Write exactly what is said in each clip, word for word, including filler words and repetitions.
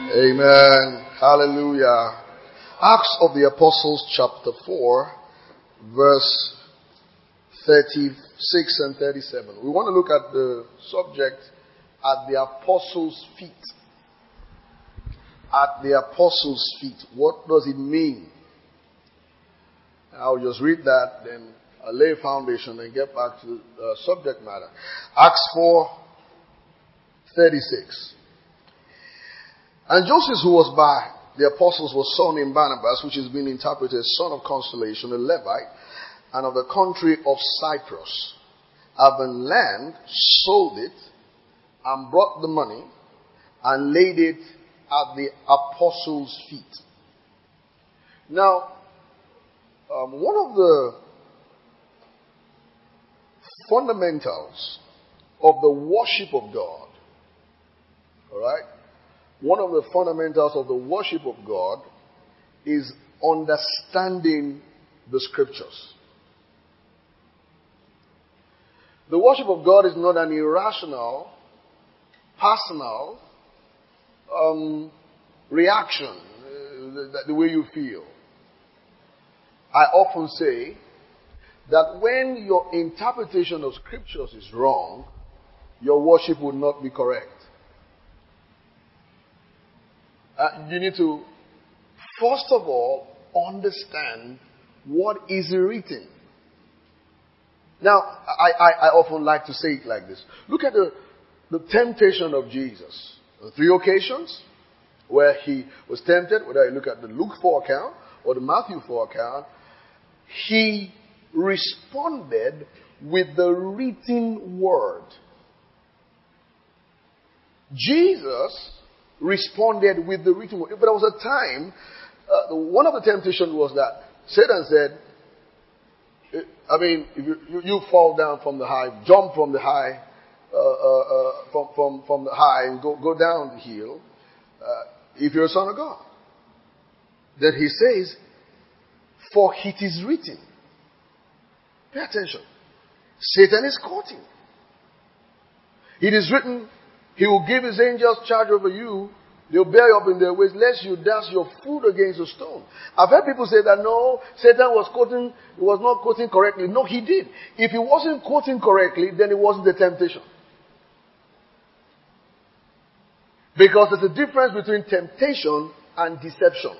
Amen. Hallelujah. Acts of the Apostles chapter four, verse thirty-six and thirty-seven. We want to look at the subject at the apostles' feet. At the apostles' feet. What does it mean? I'll just read that, then I'll lay a foundation and get back to the subject matter. Acts four, thirty-six. And Joseph, who was by the apostles, was son named Barnabas, which has been interpreted son of consolation, a Levite, and of the country of Cyprus. Having land, sold it, and brought the money, and laid it at the apostles' feet. Now, um, one of the fundamentals of the worship of God, all right, one of the fundamentals of the worship of God is understanding the scriptures. The worship of God is not an irrational, personal um, reaction, uh, the, the way you feel. I often say that when your interpretation of scriptures is wrong, your worship would not be correct. Uh, you need to, first of all, understand what is written. Now, I, I, I often like to say it like this. Look at the, the temptation of Jesus. The three occasions where he was tempted, whether you look at the Luke four account or the Matthew four account, he responded with the written word. Jesus responded with the written word. But there was a time, uh, one of the temptations was that Satan said, I mean, if you, you, you fall down from the high, jump from the high, uh, uh, uh, from, from, from the high and go, go down the hill, uh, if you're a son of God. Then he says, for it is written. Pay attention. Satan is courting. It is written, he will give his angels charge over you. They'll bear you up in their ways, lest you dash your foot against a stone. I've heard people say that no, Satan was quoting, he was not quoting correctly. No, he did. If he wasn't quoting correctly, then it wasn't a temptation. Because there's a difference between temptation and deception.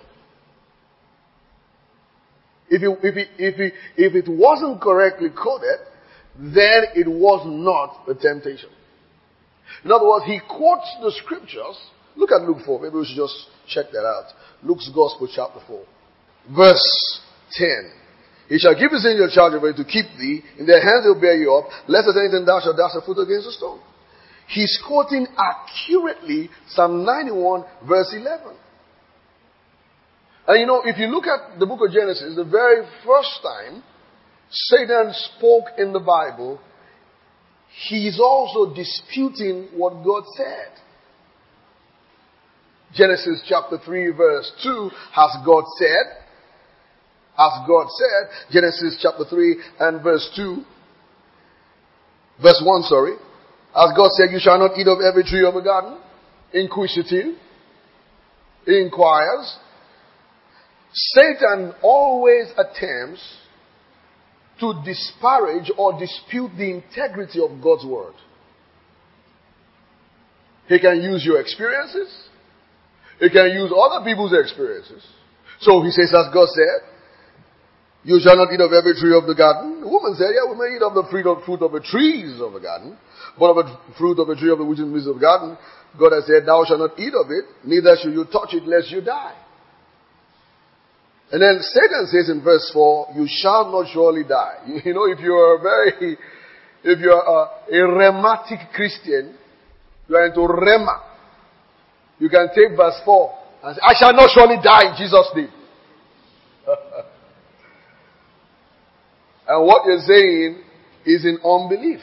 If it, if it, if it, if it wasn't correctly quoted, then it was not a temptation. In other words, he quotes the scriptures. Look at Luke four. Maybe we should just check that out. Luke's Gospel, chapter four. Verse ten. He shall give his angel charge over you to keep thee. In their hands they will bear you up. Lest at anything thou shalt dash a foot against a stone. He's quoting accurately Psalm ninety-one, verse eleven. And you know, if you look at the book of Genesis, the very first time Satan spoke in the Bible, he's also disputing what God said. Genesis chapter three verse two, has God said? Has God said? Genesis chapter three and verse two. Verse one, sorry. Has God said, you shall not eat of every tree of the garden? Inquisitive. He inquires. Satan always attempts to disparage or dispute the integrity of God's word. He can use your experiences. He can use other people's experiences. So he says, as God said, you shall not eat of every tree of the garden. The woman said, yeah, we may eat of the fruit of, fruit of the trees of the garden, but of the fruit of the tree of the which is in the midst of the garden, God has said, thou shalt not eat of it, neither shall you touch it, lest you die. And then Satan says in verse four, you shall not surely die. You, you know, if you're a very, if you're a, a rhematic Christian, you are into rhema. You can take verse four and say, I shall not surely die in Jesus' name. And what you're saying is in unbelief.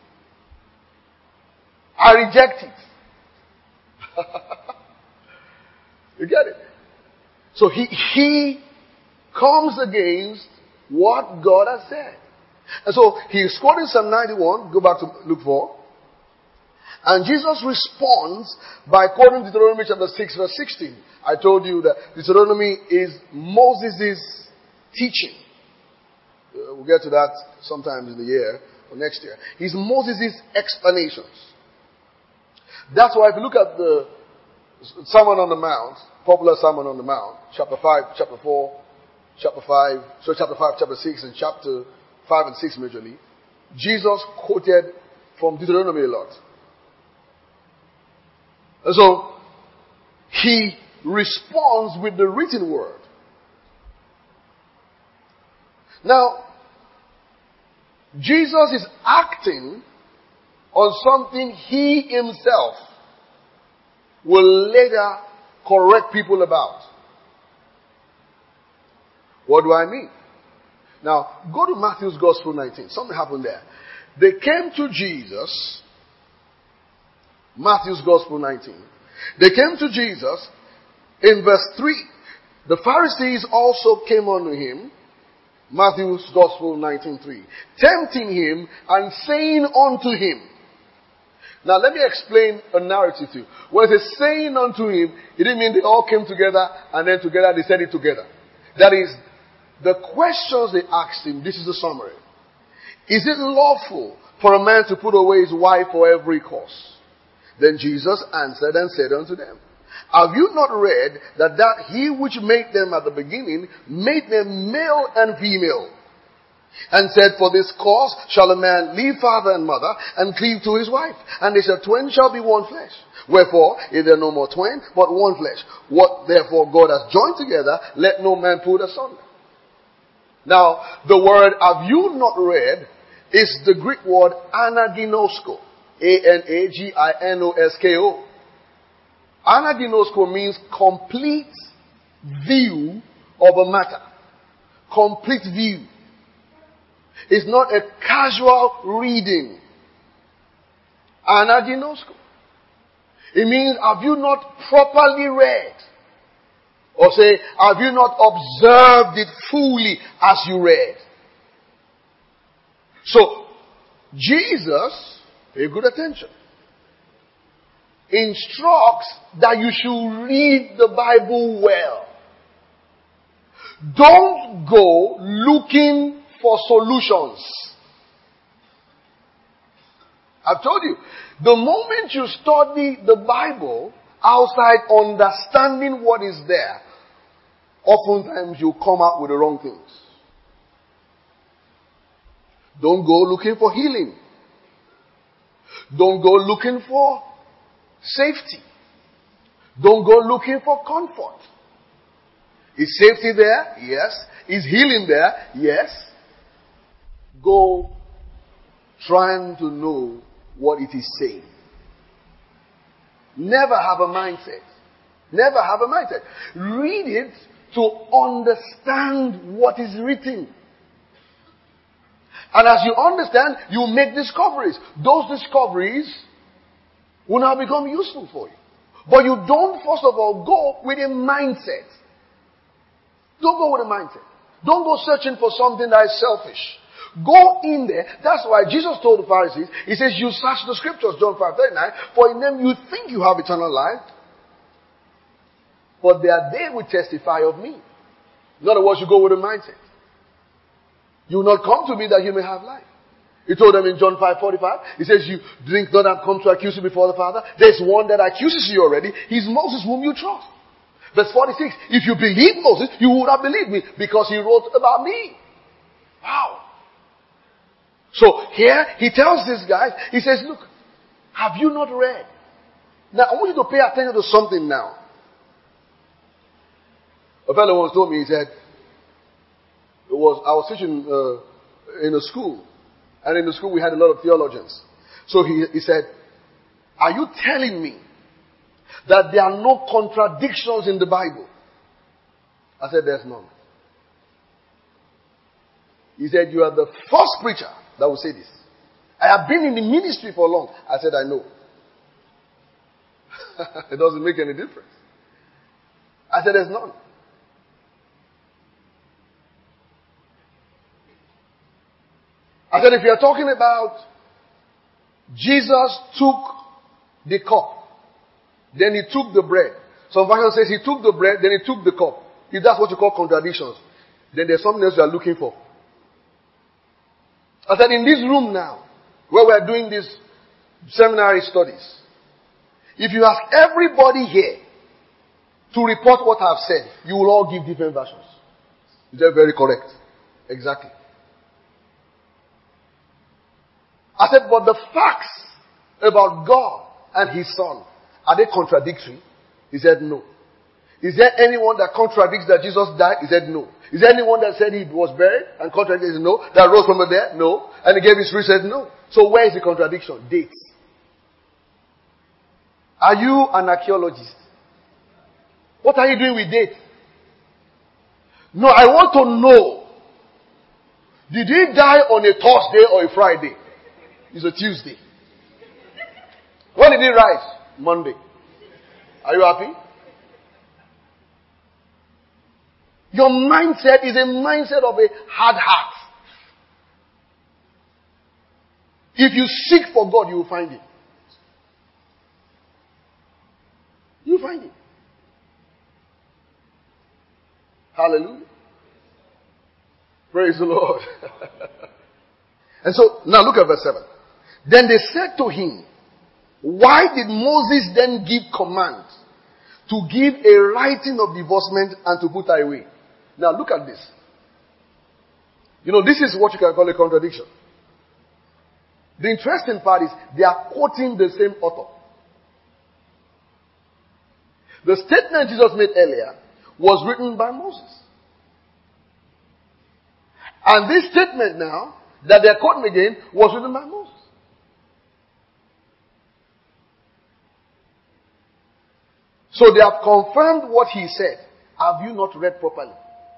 I reject it. You get it? So he, he comes against what God has said. And so he is quoting Psalm ninety-one. Go back to Luke four. And Jesus responds by quoting Deuteronomy chapter six verse sixteen. I told you that Deuteronomy is Moses' teaching. Uh, we'll get to that sometime in the year or next year. It's Moses' explanations. That's why if you look at the Sermon on the Mount, popular Sermon on the Mount, chapter five, chapter four, chapter five, so chapter five, chapter six, and chapter five and six majorly, Jesus quoted from Deuteronomy a lot. And so, he responds with the written word. Now, Jesus is acting on something he himself will later correct people about. What do I mean? Now, go to Matthew's Gospel nineteen. Something happened there. They came to Jesus. Matthew's Gospel nineteen. They came to Jesus in verse three. The Pharisees also came unto him. Matthew's Gospel nineteen three. Tempting him and saying unto him. Now let me explain a narrative to you. When it says saying unto him, it didn't mean they all came together and then together they said it together. That is, the questions they asked him, this is the summary. Is it lawful for a man to put away his wife for every cause? Then Jesus answered and said unto them, have you not read that that he which made them at the beginning made them male and female? And said, for this cause shall a man leave father and mother and cleave to his wife, and they shall twain shall be one flesh. Wherefore, is there no more twain, but one flesh? What therefore God has joined together, let no man put asunder. Now, the word have you not read is the Greek word anaginosko. A N A G I N O S K O. Anaginosko means complete view of a matter. Complete view. It's not a casual reading. Anaginosko. It means, have you not properly read? Or say, have you not observed it fully as you read? So, Jesus, pay good attention, instructs that you should read the Bible well. Don't go looking for solutions. I've told you, the moment you study the Bible outside understanding what is there, oftentimes you come out with the wrong things. Don't go looking for healing. Don't go looking for safety. Don't go looking for comfort. Is safety there? Yes. Is healing there? Yes. Go trying to know what it is saying. Never have a mindset. Never have a mindset. Read it to understand what is written. And as you understand, you make discoveries. Those discoveries will now become useful for you. But you don't, first of all, go with a mindset. Don't go with a mindset. Don't go searching for something that is selfish. Go in there. That's why Jesus told the Pharisees, he says, you search the scriptures, John five thirty-nine, for in them you think you have eternal life, but they are they which testify of me. In other words, you go with a mindset. You will not come to me that you may have life. He told them in John five forty-five, he says, you drink not and come to accuse you before the Father. There's one that accuses you already. He's Moses whom you trust. Verse forty-six, if you believe Moses, you would have believed me because he wrote about me. Wow. So here he tells these guys, he says, look, have you not read? Now I want you to pay attention to something now. A fellow once told me, he said, it was, I was teaching uh, in a school, and in the school we had a lot of theologians. So he, he said, are you telling me that there are no contradictions in the Bible? I said, there's none. He said, you are the first preacher that will say this. I have been in the ministry for long. I said, I know. It doesn't make any difference. I said, there's none. I said, if you're talking about Jesus took the cup. Then he took the bread. Some version says he took the bread, then he took the cup. If that's what you call contradictions, then there's something else you are looking for. I said, in this room now, where we are doing these seminary studies, if you ask everybody here to report what I've said, you will all give different versions. Is that very correct? Exactly. I said, but the facts about God and His Son, are they contradictory? He said, no. Is there anyone that contradicts that Jesus died? He said, no. Is there anyone that said He was buried and contradicts? He said, no. That rose from the dead? No. And He gave His spirit? He said, no. So where is the contradiction? Dates. Are you an archaeologist? What are you doing with dates? No, I want to know. Did He die on a Thursday or a Friday? It's a Tuesday. When did He rise? Monday. Are you happy? Your mindset is a mindset of a hard heart. If you seek for God, you will find Him. You will find Him. Hallelujah. Praise the Lord. And so, now look at verse seven. Then they said to him, why did Moses then give command to give a writing of divorcement and to put her away? Now look at this. You know, this is what you can call a contradiction. The interesting part is they are quoting the same author. The statement Jesus made earlier was written by Moses. And this statement now that they're quoting again was written by Moses. So they have confirmed what he said. Have you not read properly?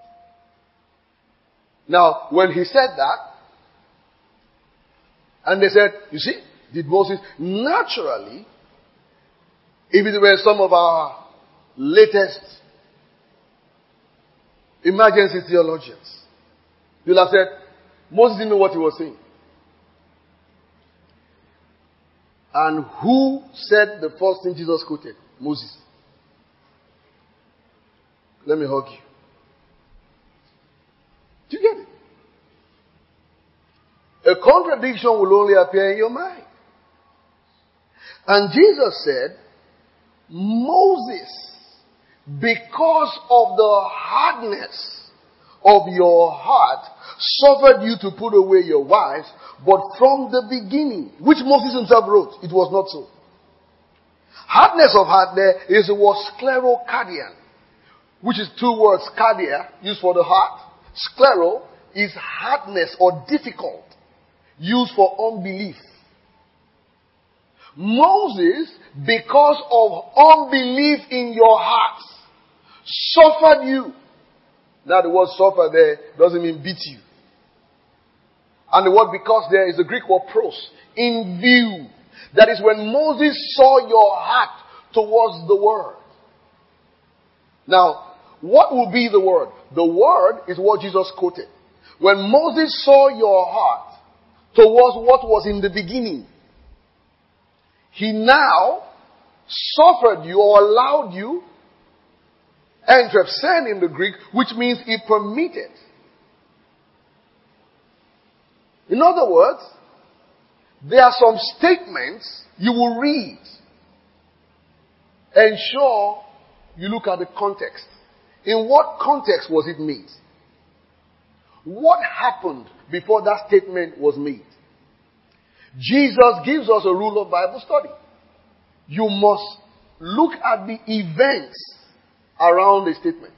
Now, when he said that, and they said, you see, did Moses naturally, if it were some of our latest emergency theologians, you'll have said, Moses didn't know what he was saying. And who said the first thing Jesus quoted? Moses. Let me hug you. Do you get it? A contradiction will only appear in your mind. And Jesus said, Moses, because of the hardness of your heart, suffered you to put away your wives, but from the beginning, which Moses himself wrote, it was not so. Hardness of heart there is the word sclerocardian, which is two words, cardia, used for the heart. Sclero is hardness or difficult, used for unbelief. Moses, because of unbelief in your heart, suffered you. Now the word suffer there doesn't mean beat you. And the word because there is the Greek word pros, in view. That is when Moses saw your heart towards the word. Now, what will be the word? The word is what Jesus quoted. When Moses saw your heart towards what was in the beginning, he now suffered you or allowed you, entrepsen in the Greek, which means he permitted. In other words, there are some statements you will read. Ensure you look at the context. In what context was it made? What happened before that statement was made? Jesus gives us a rule of Bible study. You must look at the events around the statement.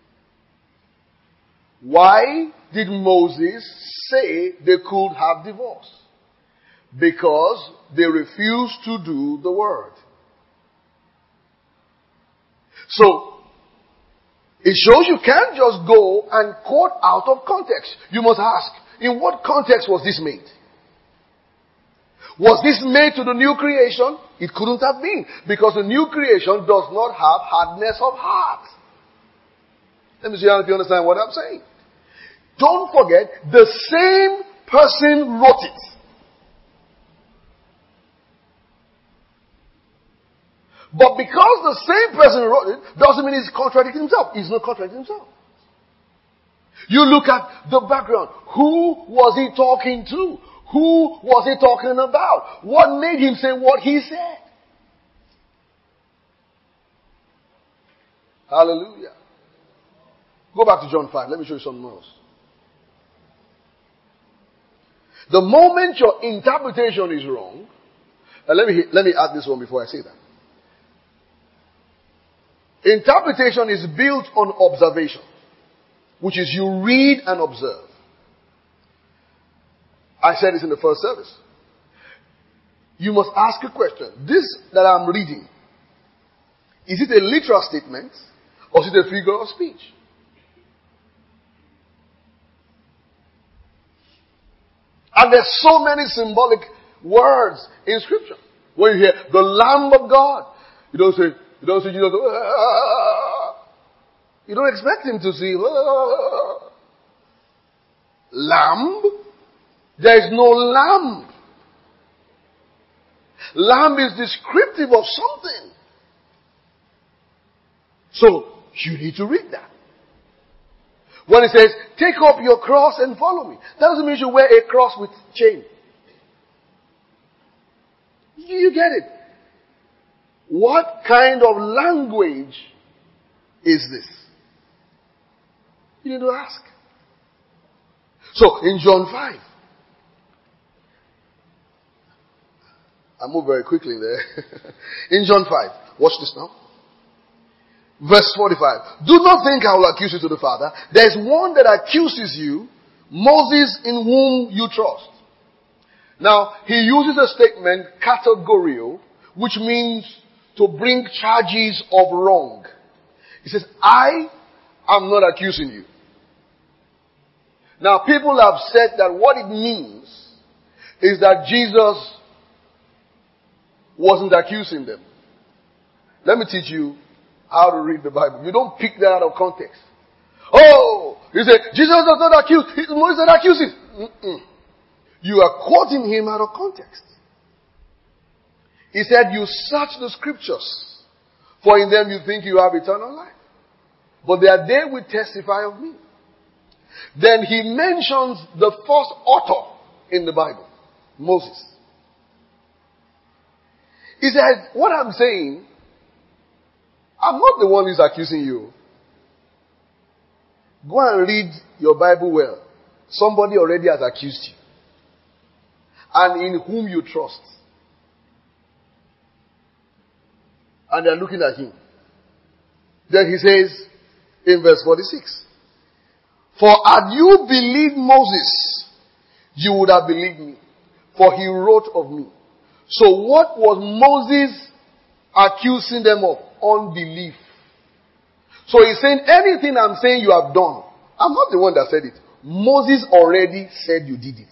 Why did Moses say they could have divorce? Because they refused to do the word. So, it shows you can't just go and quote out of context. You must ask, in what context was this made? Was this made to the new creation? It couldn't have been, because the new creation does not have hardness of heart. Let me see if you understand what I'm saying. Don't forget, the same person wrote it. But because the same person wrote it, doesn't mean he's contradicting himself. He's not contradicting himself. You look at the background. Who was he talking to? Who was he talking about? What made him say what he said? Hallelujah. Go back to John five. Let me show you something else. The moment your interpretation is wrong, and let me, let me add this one before I say that. Interpretation is built on observation, which is you read and observe. I said this in the first service. You must ask a question. This that I'm reading, is it a literal statement or is it a figure of speech? And there's so many symbolic words in Scripture. When you hear the Lamb of God, you don't say, you don't say Jesus. Ah. You don't expect him to say, ah. Lamb? There is no lamb. Lamb is descriptive of something. So, you need to read that. When it says, take up your cross and follow me, that doesn't mean you wear a cross with chain. You get it? What kind of language is this? You need to ask. So, in John five, I move very quickly there. In John five, watch this now. Verse forty-five. Do not think I will accuse you to the Father. There is one that accuses you, Moses, in whom you trust. Now, he uses a statement, categorio, which means to bring charges of wrong. He says, I am not accusing you. Now, people have said that what it means is that Jesus wasn't accusing them. Let me teach you how to read the Bible. You don't pick that out of context. Oh, you say, Jesus does not accuse. Moses that accuses. Mm-mm. You are quoting him out of context. He said, you search the scriptures, for in them you think you have eternal life. But they are they which testify of me. Then he mentions the first author in the Bible, Moses. He said, what I'm saying, I'm not the one who's accusing you. Go and read your Bible well. Somebody already has accused you. And in whom you trust. And they're looking at him. Then he says in verse forty-six, for had you believed Moses, you would have believed me, for he wrote of me. So what was Moses accusing them of? Unbelief. So he's saying, anything I'm saying you have done, I'm not the one that said it. Moses already said you did it.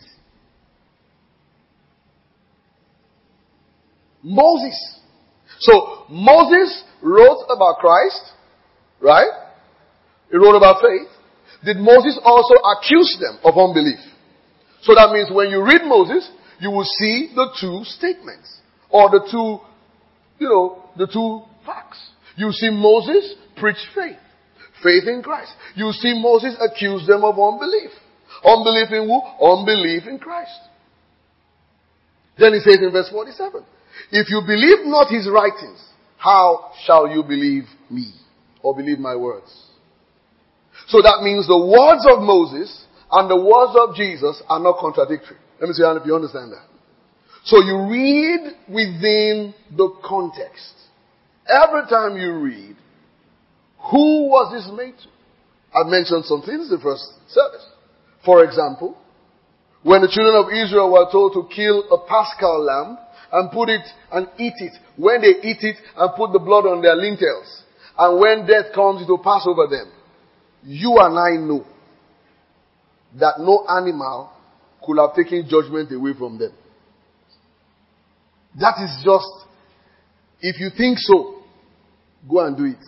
Moses. So Moses wrote about Christ, right? He wrote about faith. Did Moses also accuse them of unbelief? So that means when you read Moses, you will see the two statements. Or the two, you know, the two facts. You see Moses preach faith. Faith in Christ. You see Moses accuse them of unbelief. Unbelief in who? Unbelief in Christ. Then he says in verse forty-seven, if you believe not his writings, how shall you believe me? Or believe my words? So that means the words of Moses and the words of Jesus are not contradictory. Let me see if you understand that. So you read within the context. Every time you read, who was this made to? I mentioned some things in the first service. For example, when the children of Israel were told to kill a paschal lamb and put it and eat it, when they eat it and put the blood on their lintels, and when death comes, it will pass over them. You and I know that no animal could have taken judgment away from them. That is just, if you think so, go and do it.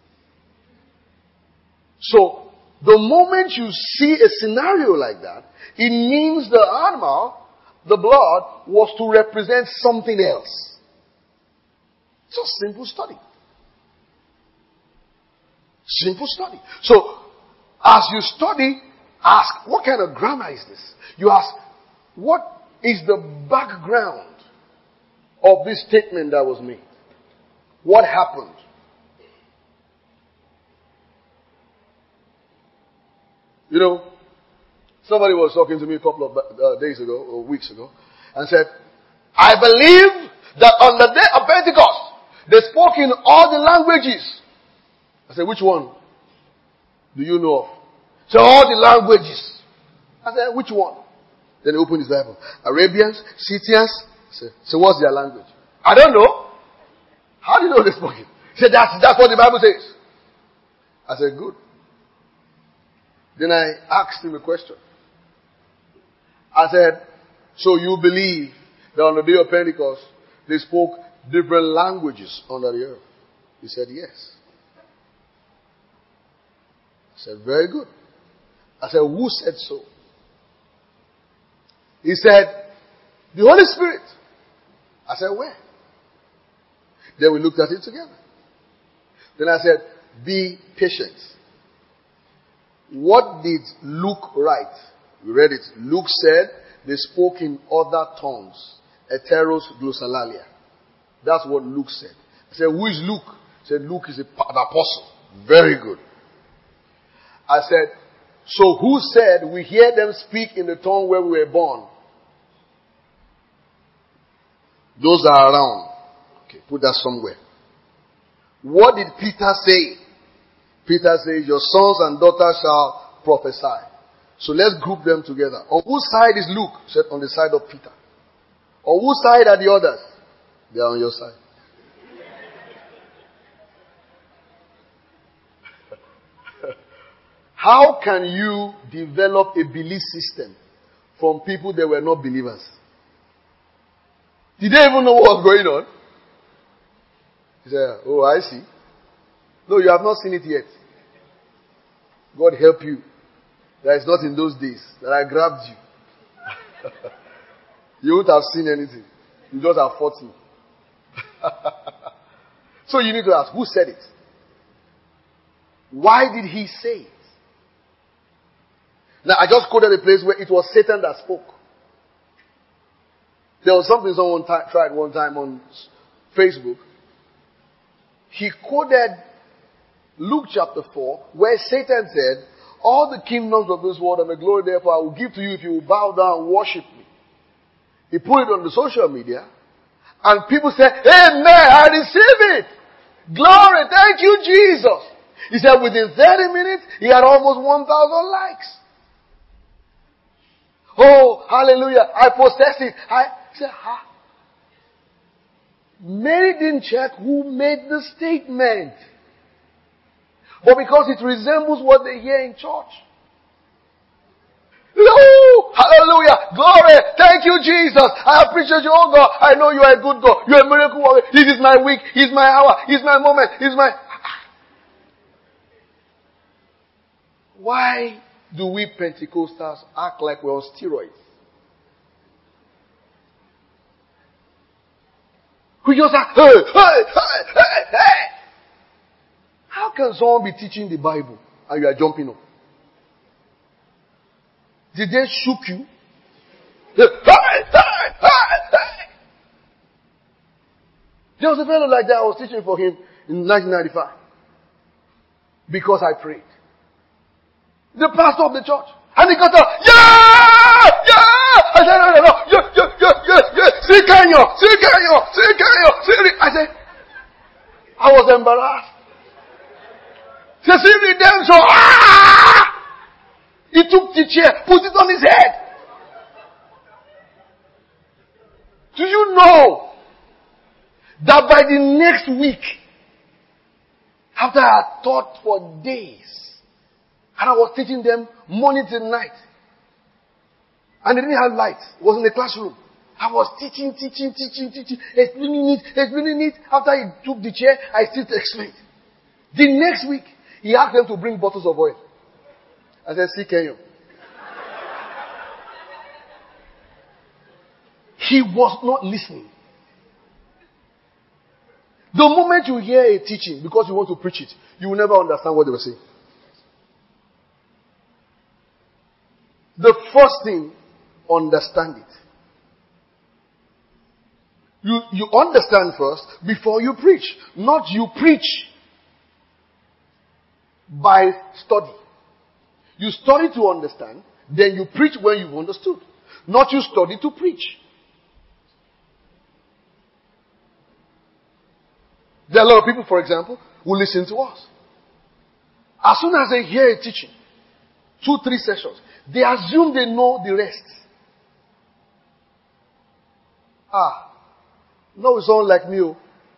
So, the moment you see a scenario like that, it means the animal, the blood, was to represent something else. Just simple study. Simple study. So, as you study, ask, what kind of grammar is this? You ask, what is the background of this statement that was made? What happened? You know, somebody was talking to me a couple of uh, days ago or weeks ago and said, I believe that on the day of Pentecost, they spoke in all the languages. I said, which one do you know of? So all the languages. I said, which one? Then he opened his Bible. Arabians, Scythians. I said, so what's their language? I don't know. How do you know they spoke it? He said, that's, that's what the Bible says. I said, good. Then I asked him a question. I said, so you believe that on the day of Pentecost, they spoke different languages under the earth? He said, yes. I said, very good. I said, who said so? He said, the Holy Spirit. I said, where? Then we looked at it together. Then I said, be patient. What did Luke write? We read it. Luke said they spoke in other tongues. Heteros glossolalia. That's what Luke said. I said, who is Luke? He said, Luke is a, an apostle. Very good. I said, so who said we hear them speak in the tongue where we were born? Those are around. Okay, put that somewhere. What did Peter say? Peter says, your sons and daughters shall prophesy. So let's group them together. On whose side is Luke? Said on the side of Peter. On whose side are the others? They are on your side. How can you develop a belief system from people that were not believers? Did they even know what was going on? He said, oh, I see. No, you have not seen it yet. God help you. That is not in those days that I grabbed you. You won't have seen anything. You just have fought me. So you need to ask, who said it? Why did he say it? Now, I just quoted a place where it was Satan that spoke. There was something someone t- tried one time on Facebook. He quoted Luke chapter four, where Satan said, all the kingdoms of this world and the glory therefore I will give to you if you will bow down and worship me. He put it on the social media, and people said, amen, I receive it. Glory, thank you, Jesus. He said within thirty minutes, he had almost one thousand likes. Oh, hallelujah, I possess it. I said, ha. Mary didn't check who made the statement. But because it resembles what they hear in church. Oh, hallelujah, glory, thank you, Jesus. I appreciate you, oh God. I know you are a good God. You are a miracle worker. This is my week. This is my hour. This is my moment. This is my... Why do we Pentecostals act like we're on steroids? We just act, hey, hey, hey, hey, hey. How can someone be teaching the Bible and you are jumping up? Did they shook you? Hey, hey, hey, hey. There was a fellow like that. I was teaching for him in nineteen ninety-five. Because I prayed. The pastor of the church. And he got up, yeah! Yeah! I said, no, no, no, yeah, yeah, yeah, yeah, yeah. See Kenya, see Kenya, see Kenya, see. I said, I was embarrassed. He said, see redemption. Ah! He took the chair, put it on his head. Do you know that by the next week, after I had taught for days, and I was teaching them morning till night, and they didn't have lights, it was in the classroom. I was teaching, teaching, teaching, teaching, explaining it, explaining it. After he took the chair, I still explained. The next week, he asked them to bring bottles of oil. I said, see Kenya. He was not listening. The moment you hear a teaching, because you want to preach it, you will never understand what they were saying. The first thing, understand it. You, you understand first before you preach. Not you preach by study. You study to understand, then you preach when you've understood. Not you study to preach. There are a lot of people, for example, who listen to us. As soon as they hear a teaching, two, three sessions, they assume they know the rest. Ah, no, it's all like me. Oh.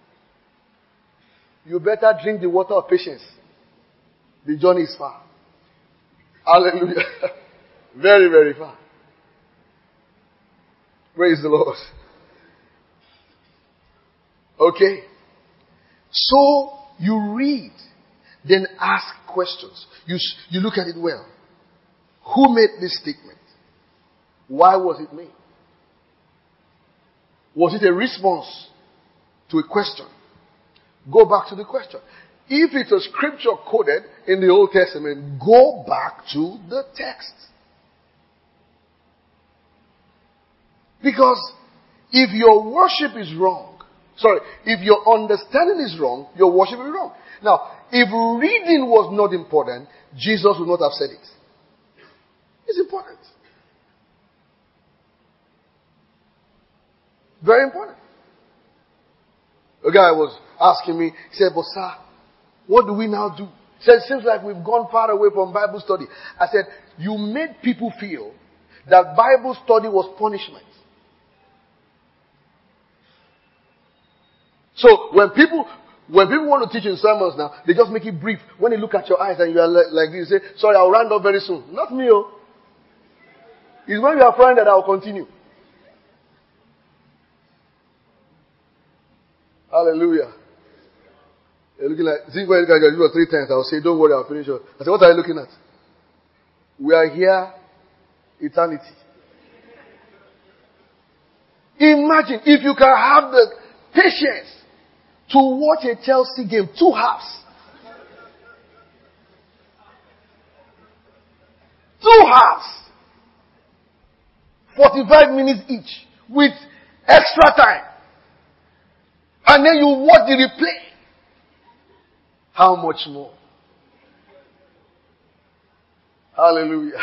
You better drink the water of patience. The journey is far. Hallelujah. Very, very far. Praise the Lord. Okay. So, you read, then ask questions. You, you look at it well. Who made this statement? Why was it made? Was it a response to a question? Go back to the question. If it's a scripture quoted in the Old Testament, go back to the text. Because if your worship is wrong, sorry, if your understanding is wrong, your worship is wrong. Now, if reading was not important, Jesus would not have said it. It's important. Very important. A guy was asking me, he said, but sir, what do we now do? He said, it seems like we've gone far away from Bible study. I said, you made people feel that Bible study was punishment. So when people when people want to teach in sermons now, they just make it brief. When they look at your eyes and you are like, like this, you say, sorry, I'll round up very soon. Not me, oh. It's when you are friend that I'll continue. Hallelujah. You're looking like, see when you do three times, I'll say, don't worry, I'll finish it. I say, what are you looking at? We are here eternity. Imagine if you can have the patience to watch a Chelsea game, two halves. Two halves. forty-five minutes each with extra time. And then you watch the replay. How much more? Hallelujah.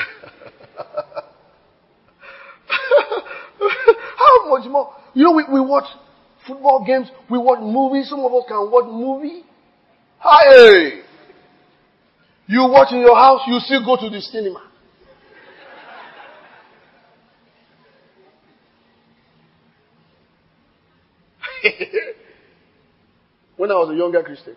How much more? You know, we, we watch football games, we watch movies. Some of us can watch movie. Hey! You watch in your house, you still go to the cinema. When I was a younger Christian,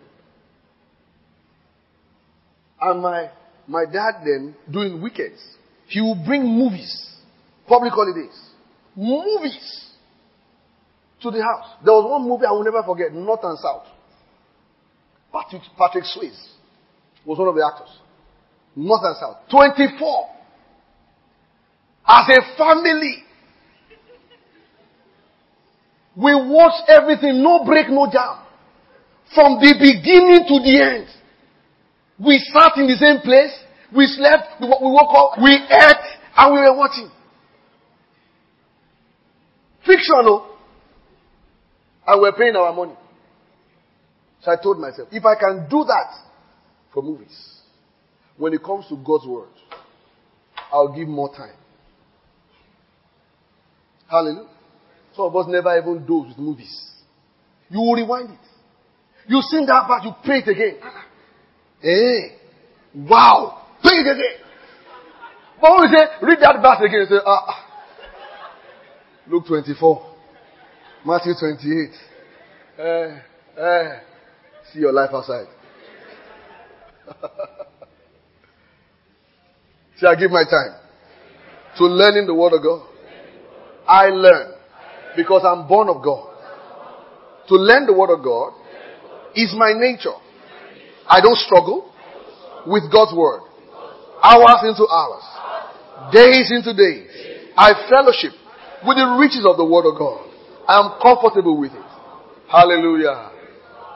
and my my dad then, during weekends, he would bring movies, public holidays, movies to the house. There was one movie I will never forget, North and South. Patrick, Patrick Swayze was one of the actors. North and South. twenty-four. As a family, we watched everything, no break, no jam. From the beginning to the end. We sat in the same place, we slept, we, we woke up, we ate, and we were watching. Fictional. And we're paying our money. So I told myself, if I can do that for movies, when it comes to God's word, I'll give more time. Hallelujah. Some of us never even do with movies. You will rewind it. You sing that part, you play it again. Hey, wow, play it again. But when we say, read that verse again, you say, ah, Luke twenty-four, Matthew twenty-eight. Eh, eh, see your life outside. See, I give my time to learning the word of God. I learn because I'm born of God. To learn the word of God is my nature. I don't struggle with God's word. Hours into hours. Days into days. I fellowship with the riches of the word of God. I am comfortable with it. Hallelujah.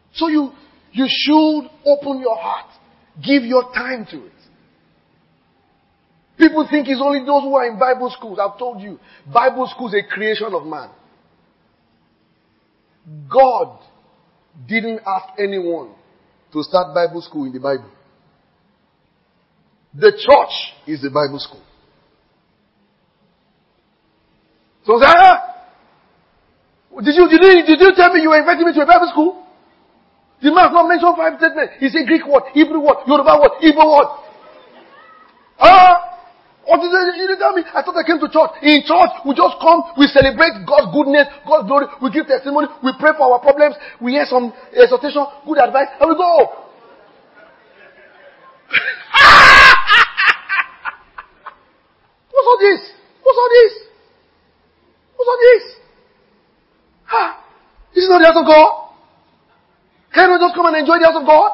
So you, you should open your heart. Give your time to it. People think it's only those who are in Bible schools. I've told you, Bible school is a creation of man. God didn't ask anyone to start Bible school in the Bible. The church is the Bible school. So, ah, did you, did you, did you tell me you were inviting me to a Bible school? The man has not mentioned five statements. He said Greek word, Hebrew word, Yoruba word, Igbo word. Ah! What did they, you didn't tell me? I thought I came to church. In church, we just come, we celebrate God's goodness, God's glory, we give testimony, we pray for our problems, we hear some exhortation, good advice, and we go. What's all this? What's all this? What's all this? Ah, this is not the house of God. Can we just come and enjoy the house of God?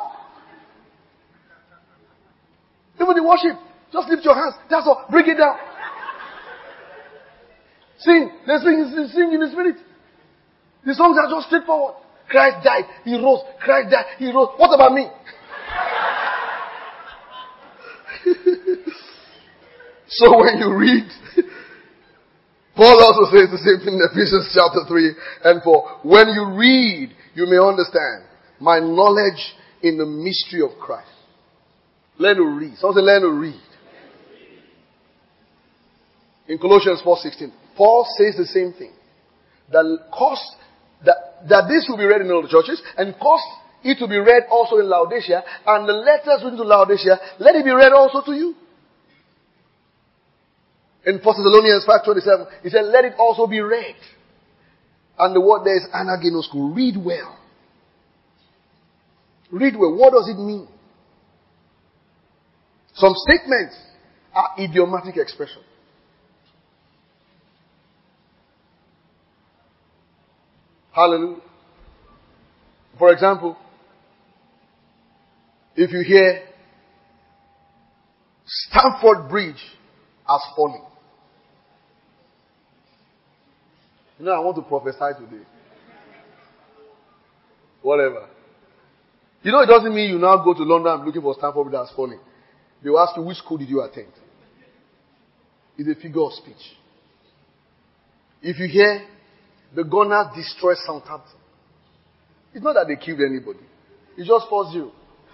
Even the worship. Just lift your hands. That's all. Bring it down. Sing. Let's sing, sing in the spirit. The songs are just straightforward. Christ died. He rose. Christ died. He rose. What about me? So when you read, Paul also says the same thing in Ephesians chapter three and four. When you read, you may understand my knowledge in the mystery of Christ. Learn to read. Someone say learn to read. In Colossians four sixteen, Paul says the same thing. That cause that, that this will be read in all the churches, and cause it to be read also in Laodicea, and the letters written to Laodicea, let it be read also to you. In First Thessalonians five twenty-seven, he said, let it also be read. And the word there is anaginosko. Read well. Read well. What does it mean? Some statements are idiomatic expressions. Hallelujah. For example, if you hear Stamford Bridge has fallen. You know, I want to prophesy today. Whatever. You know, it doesn't mean you now go to London and looking for Stamford Bridge has fallen. They will ask you, which school did you attend? It's a figure of speech. If you hear the Gunners destroy Southampton, it's not that they killed anybody. It's just four zero.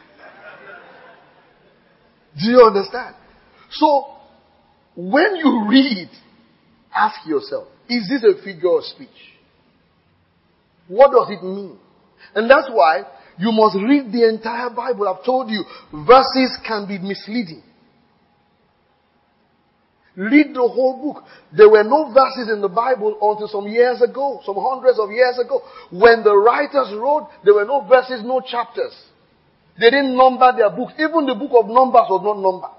Do you understand? So, when you read, ask yourself, is this a figure of speech? What does it mean? And that's why you must read the entire Bible. I've told you, verses can be misleading. Read the whole book. There were no verses in the Bible until some years ago, some hundreds of years ago. When the writers wrote, there were no verses, no chapters. They didn't number their books. Even the book of Numbers was not numbered.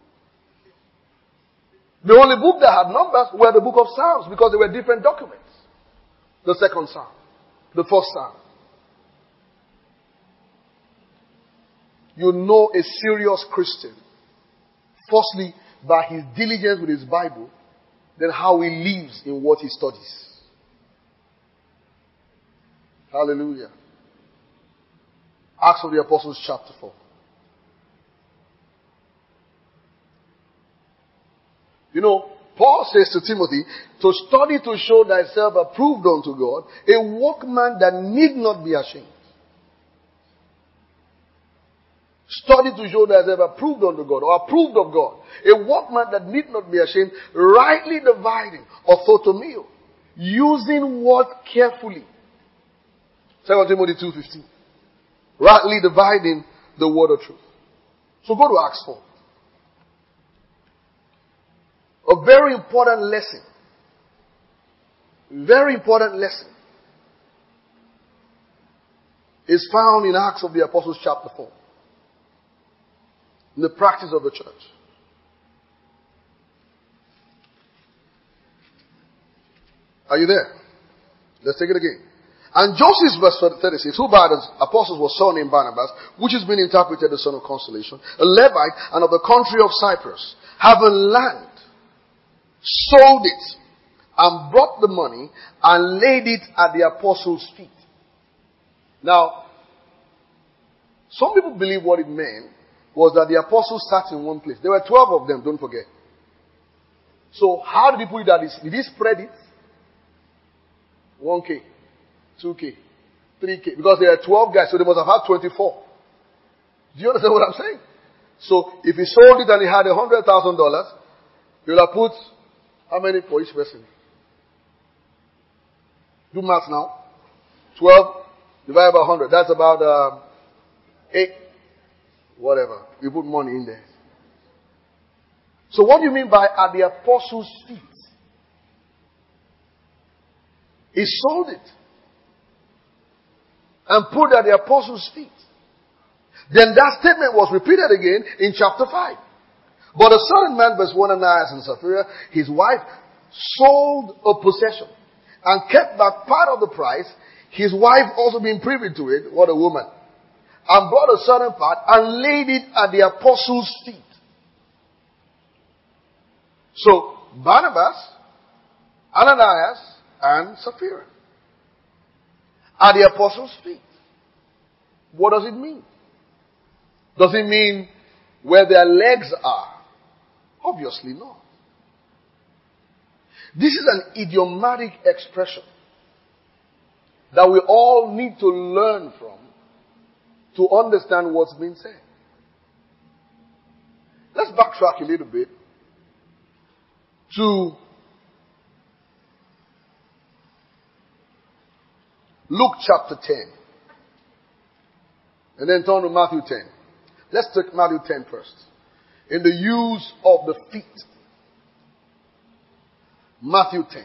The only book that had numbers were the book of Psalms, because they were different documents. The second Psalm, the first Psalm. You know a serious Christian, firstly, by his diligence with his Bible, then how he lives in what he studies. Hallelujah. Acts of the Apostles chapter four. You know, Paul says to Timothy, to study to show thyself approved unto God, a workman that need not be ashamed. Study to show thyself approved unto God, or approved of God. A workman that need not be ashamed, rightly dividing orthotomeo, using word carefully. Second Timothy two fifteen. Rightly dividing the word of truth. So go to Acts four. A very important lesson. Very important lesson is found in Acts of the Apostles chapter four. In the practice of the church. Are you there? Let's take it again. And Joseph, verse thirty-six, who by the apostles was surnamed Barnabas, which has been interpreted the son of consolation, a Levite and of the country of Cyprus, having land, sold it, and brought the money, and laid it at the apostles' feet. Now, Some people believe what it meant was that the apostles sat in one place. There were twelve of them, don't forget. So how did he put it that? Did he spread it? one K, two K, three K. Because there are twelve guys, so they must have had twenty-four. Do you understand what I'm saying? So if he sold it and he had a hundred thousand dollars, he will have put how many for each person? Do math now. Twelve divided by hundred. That's about um, eight. Whatever. You put money in there. So what do you mean by at the apostles' feet? He sold it and put it at the apostles' feet. Then that statement was repeated again in chapter five. But a certain man, verse one, Ananias and Sapphira, his wife, sold a possession and kept back part of the price, his wife also being privy to it, what a woman, and brought a certain part and laid it at the apostles' feet. So, Barnabas, Ananias, and Sapphira at the apostles' feet. What does it mean? Does it mean where their legs are? Obviously not. This is an idiomatic expression that we all need to learn from to understand what's being said. Let's backtrack a little bit to Luke chapter ten. And then turn to Matthew ten. Let's take Matthew ten first. In the use of the feet. Matthew ten.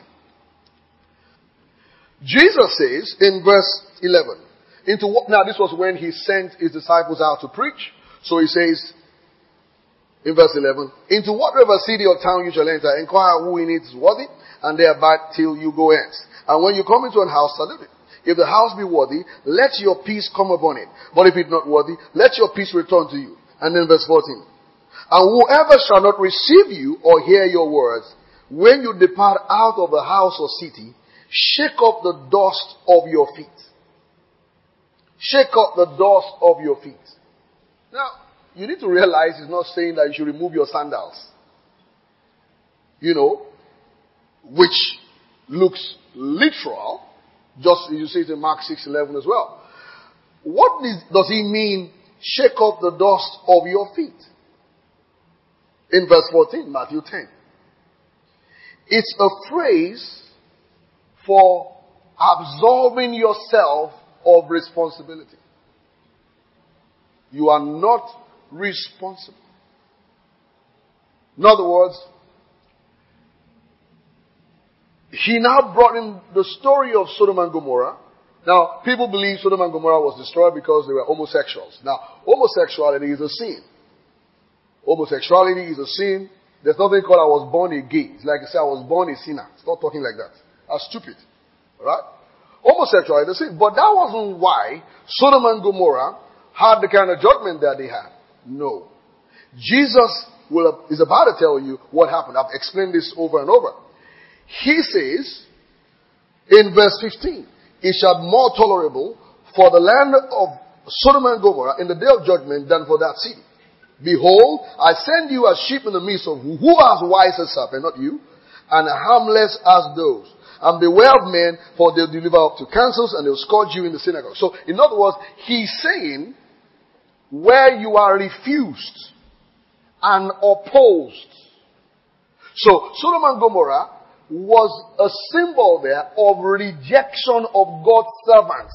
Jesus says in verse eleven. Into what, now this was when he sent his disciples out to preach. So he says in verse eleven, into whatever city or town you shall enter, inquire who in it is worthy, and there abide till you go hence. And when you come into an house, salute it. If the house be worthy, let your peace come upon it. But if it not worthy, let your peace return to you. And then verse fourteen. And whoever shall not receive you or hear your words, when you depart out of the house or city, shake up the dust of your feet. Shake up the dust of your feet. Now, you need to realize it's not saying that you should remove your sandals. You know, which looks literal. Just you see it in Mark six eleven as well. What is, does he mean, shake up the dust of your feet? In verse fourteen, Matthew ten. It's a phrase for absolving yourself of responsibility. You are not responsible. In other words, he now brought in the story of Sodom and Gomorrah. Now, people believe Sodom and Gomorrah was destroyed because they were homosexuals. Now, homosexuality is a sin. Homosexuality is a sin. There's nothing called I was born a gay. It's like I say I was born a sinner. It's not talking like that. That's stupid. Alright? Homosexuality is a sin. But that wasn't why Sodom and Gomorrah had the kind of judgment that they had. No. Jesus will, is about to tell you what happened. I've explained this over and over. He says in verse fifteen, it shall be more tolerable for the land of Sodom and Gomorrah in the day of judgment than for that city. Behold, I send you as sheep in the midst of who, who are as wise as serpent, not you, and harmless as those. And beware of men, for they'll deliver up to councils and they'll scourge you in the synagogue. So, in other words, he's saying, where you are refused and opposed. So, Sodom and Gomorrah was a symbol there of rejection of God's servants.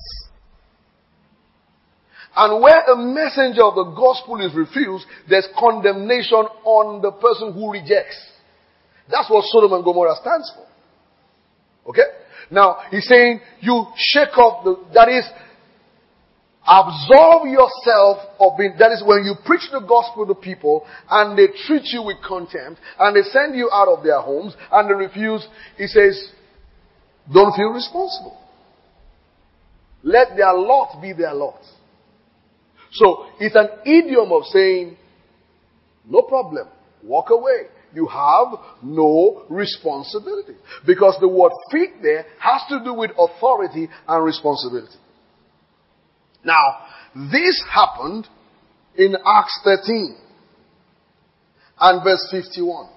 And where a messenger of the gospel is refused, there's condemnation on the person who rejects. That's what Sodom and Gomorrah stands for. Okay? Now, he's saying you shake off the, that is, absolve yourself of being, that is when you preach the gospel to people and they treat you with contempt and they send you out of their homes and they refuse, he says, don't feel responsible. Let their lot be their lot. So, it's an idiom of saying, no problem, walk away. You have no responsibility. Because the word feet there has to do with authority and responsibility. Now, This happened in Acts thirteen and verse fifty-one.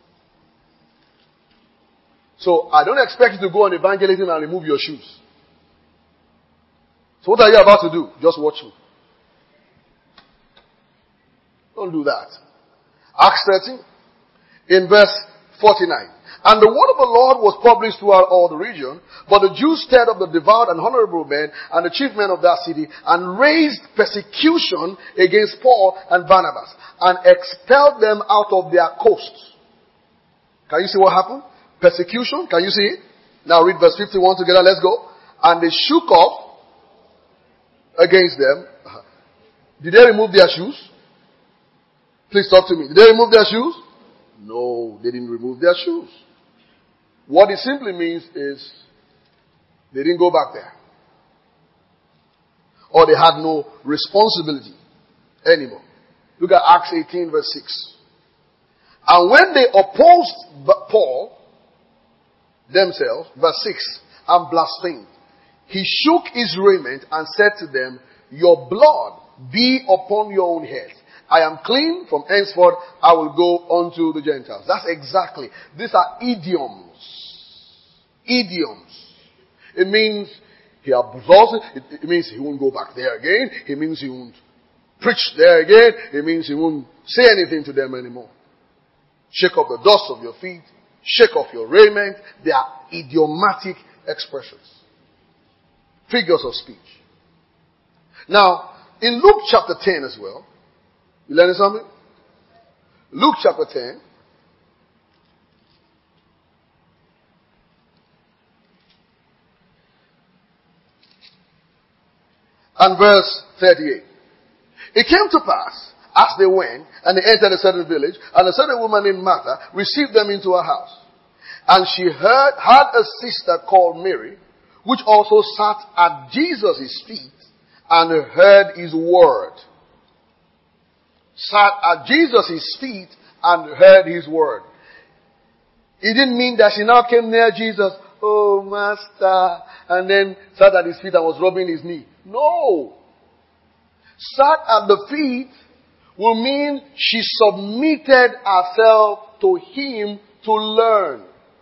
So I don't expect you to go on evangelism and remove your shoes. So what are you about to do? Just watch me. Don't do that. Acts thirteen in verse forty-nine. And the word of the Lord was published throughout all the region, but the Jews stirred up the devout and honorable men and the chief men of that city and raised persecution against Paul and Barnabas and expelled them out of their coasts. Can you see what happened? Persecution. Can you see it? Now read verse fifty-one together. Let's go. And they shook off against them. Did they remove their shoes? Please talk to me. Did they remove their shoes? No, they didn't remove their shoes. What it simply means is they didn't go back there. Or they had no responsibility anymore. Look at Acts eighteen verse six. And when they opposed Paul themselves, verse six, and blasphemed, he shook his raiment and said to them, your blood be upon your own heads. I am clean. From henceforth I will go unto the Gentiles. That's exactly. These are idioms. Idioms. It means he absolves it. It, it means he won't go back there again. It means he won't preach there again. It means he won't say anything to them anymore. Shake off the dust of your feet. Shake off your raiment. They are idiomatic expressions. Figures of speech. Now, in Luke chapter ten as well, you learning something? Luke chapter ten. And verse thirty-eight. It came to pass, as they went, and they entered a certain village, and a certain woman named Martha received them into her house. And she heard, had a sister called Mary, which also sat at Jesus' feet and heard his word. Sat at Jesus' feet and heard his word. It didn't mean that she now came near Jesus, oh master, and then sat at his feet and was rubbing his knee. No. Sat at the feet will mean she submitted herself to him to learn.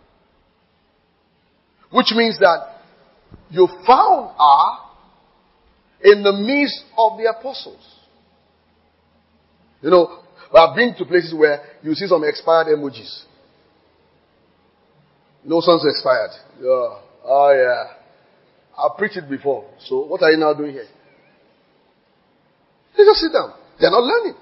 Which means that you found her in the midst of the apostles. You know, I've been to places where you see some expired emojis. No son's expired. Yeah. Oh yeah. I've preached it before. So what are you now doing here? They just sit down. They're not learning.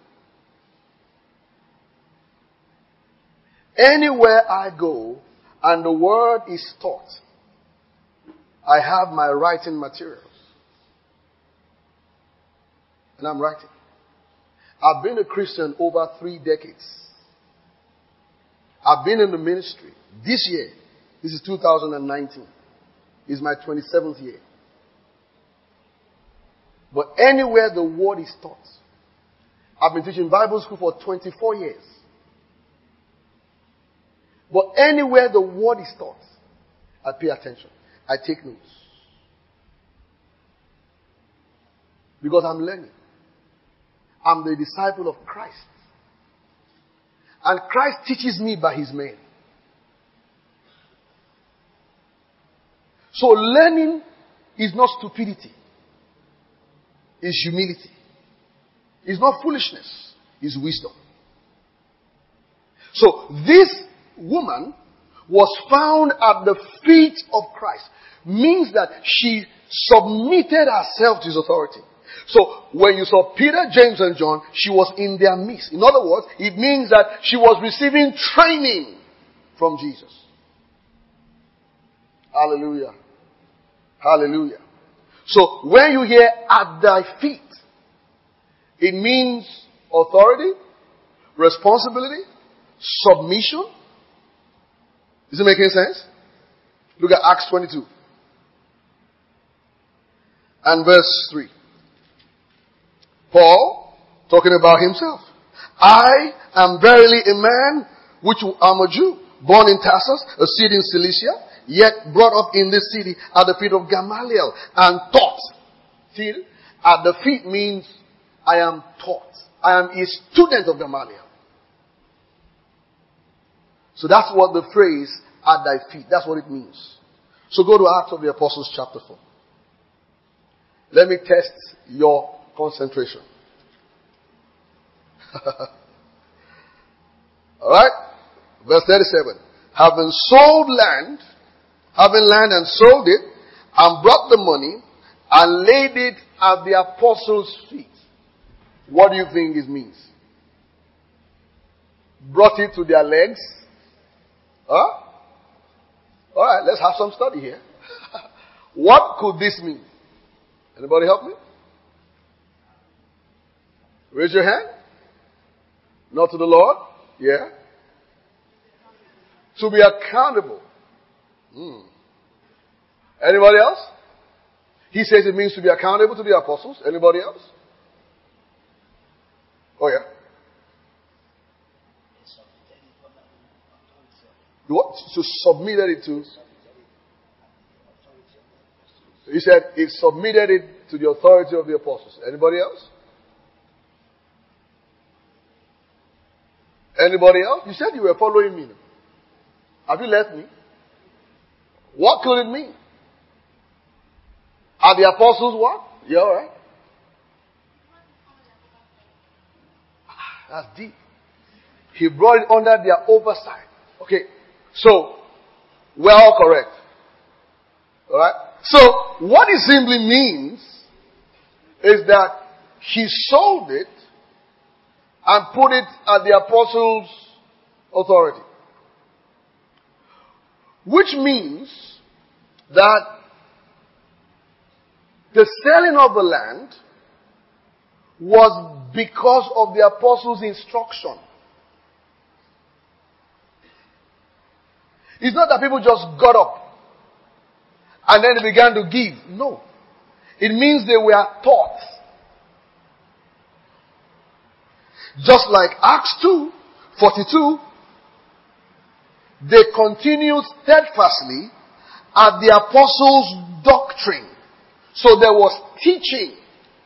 Anywhere I go and the word is taught, I have my writing materials. And I'm writing. I've been a Christian over three decades. I've been in the ministry. This year, this is two thousand nineteen, is my twenty-seventh year. But anywhere the word is taught, I've been teaching Bible school for twenty-four years. But anywhere the word is taught, I pay attention. I take notes. Because I'm learning. I'm the disciple of Christ. And Christ teaches me by his men. So learning is not stupidity. It's humility. It's not foolishness. It's wisdom. So this woman was found at the feet of Christ. Means that she submitted herself to his authority. So when you saw Peter, James, and John, she was in their midst. In other words, it means that she was receiving training from Jesus. Hallelujah. Hallelujah. So when you hear at thy feet, it means authority, responsibility, submission. Is it making sense? Look at Acts twenty-two. And verse three. Paul, talking about himself. I am verily a man which am a Jew, born in Tarsus, a city in Cilicia, yet brought up in this city at the feet of Gamaliel, and taught till, At the feet means I am taught. I am a student of Gamaliel. So that's what the phrase at thy feet, that's what it means. So go to Acts of the Apostles chapter four. Let me test your concentration. Alright? Verse thirty-seven. Having sold land, having land and sold it, and brought the money, and laid it at the apostles' feet. What do you think it means? Brought it to their legs? Huh? Alright, let's have some study here. What could this mean? Anybody help me? Raise your hand. Not to the Lord? Yeah. To be accountable. Hmm. Anybody else? He says it means to be accountable to the apostles. Anybody else? Oh yeah. What? So submitted it to. He said it submitted it to the authority of the apostles. Anybody else? Anybody else? You said you were following me. Have you left me? What could it mean? Are the apostles what? Yeah, alright. That's deep. He brought it under their oversight. Okay. So, we're all correct. Alright? So, what it simply means is that he sold it and put it at the apostles' authority. Which means that the selling of the land was because of the apostles' instruction. It's not that people just got up and then they began to give. No. It means they were taught. Just like Acts two forty-two, they continued steadfastly at the apostles' doctrine. So there was teaching.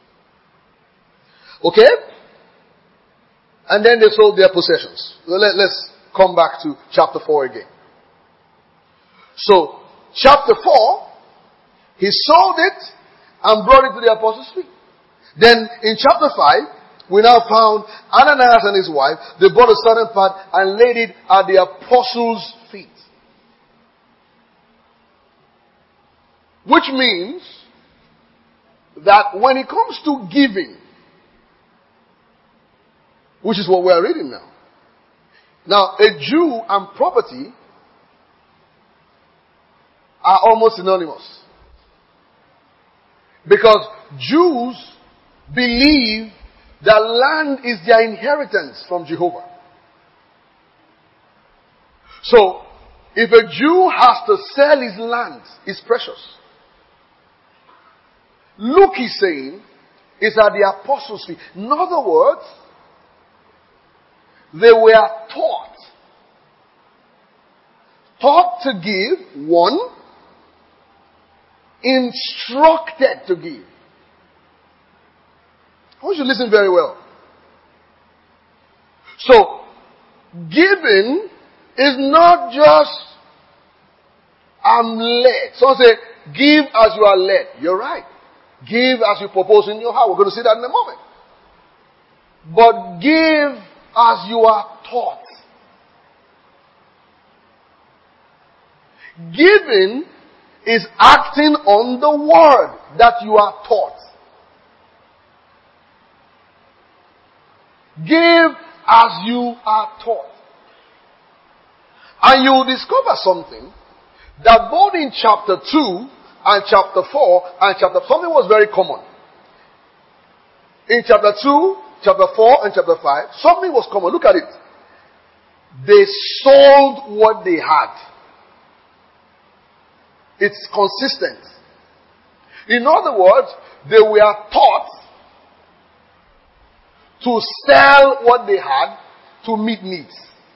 Okay? And then they sold their possessions. Let, let's come back to chapter four again. So, chapter four, he sold it and brought it to the apostles' feet. Then in chapter five, we now found Ananias and his wife. They bought a certain part and laid it at the apostles' feet. Which means that when it comes to giving, which is what we are reading now. Now, a Jew and property are almost synonymous. Because Jews believe that land is their inheritance from Jehovah. So, if a Jew has to sell his land, it's precious. Luke is saying, is at the apostles' feet. In other words, they were taught. Taught to give, one. Instructed to give. I want you to listen very well. So, giving is not just, I'm led. Someone say, give as you are led. You're right. Give as you propose in your heart. We're going to see that in a moment. But give as you are taught. Giving is acting on the word that you are taught. Give as you are taught. And you will discover something that both in chapter two and chapter four and chapter something was very common. In chapter two, chapter four and chapter five, something was common. Look at it. They sold what they had. It's consistent. In other words, they were taught to sell what they had to meet needs.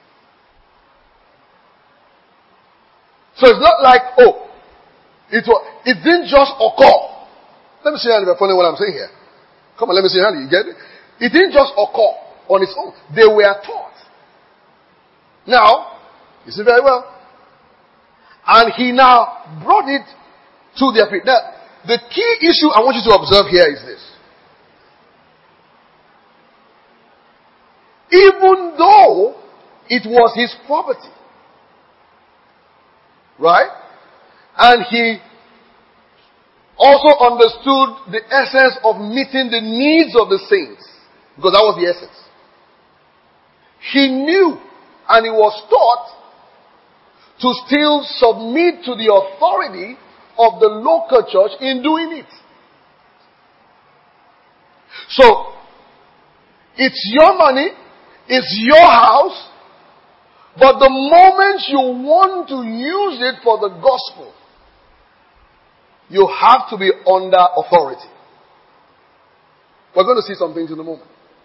So it's not like, oh, it was, it didn't just occur. Let me see if you're following what I'm saying here. Come on, let me see how you get it. It didn't just occur on its own. They were taught. Now, you see very well. And he now brought it to their feet. Now, the key issue I want you to observe here is this. Even though it was his property, right? And he also understood the essence of meeting the needs of the saints, because that was the essence. He knew and he was taught to still submit to the authority of the local church in doing it. So, it's your money, it's your house, but the moment you want to use it for the gospel, you have to be under authority. We're going to see some things in a moment.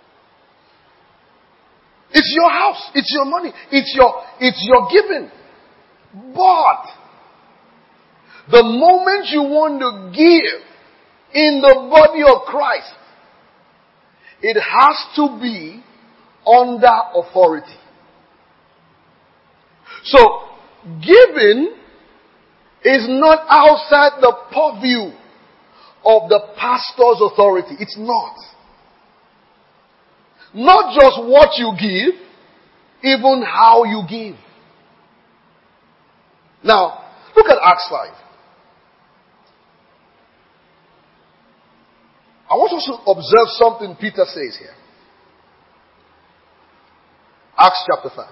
It's your house, it's your money, it's your, it's your giving. But the moment you want to give in the body of Christ, it has to be under authority. So, giving is not outside the purview of the pastor's authority. It's not. Not just what you give, even how you give. Now, look at Acts five. I want us to observe something Peter says here. Acts chapter five.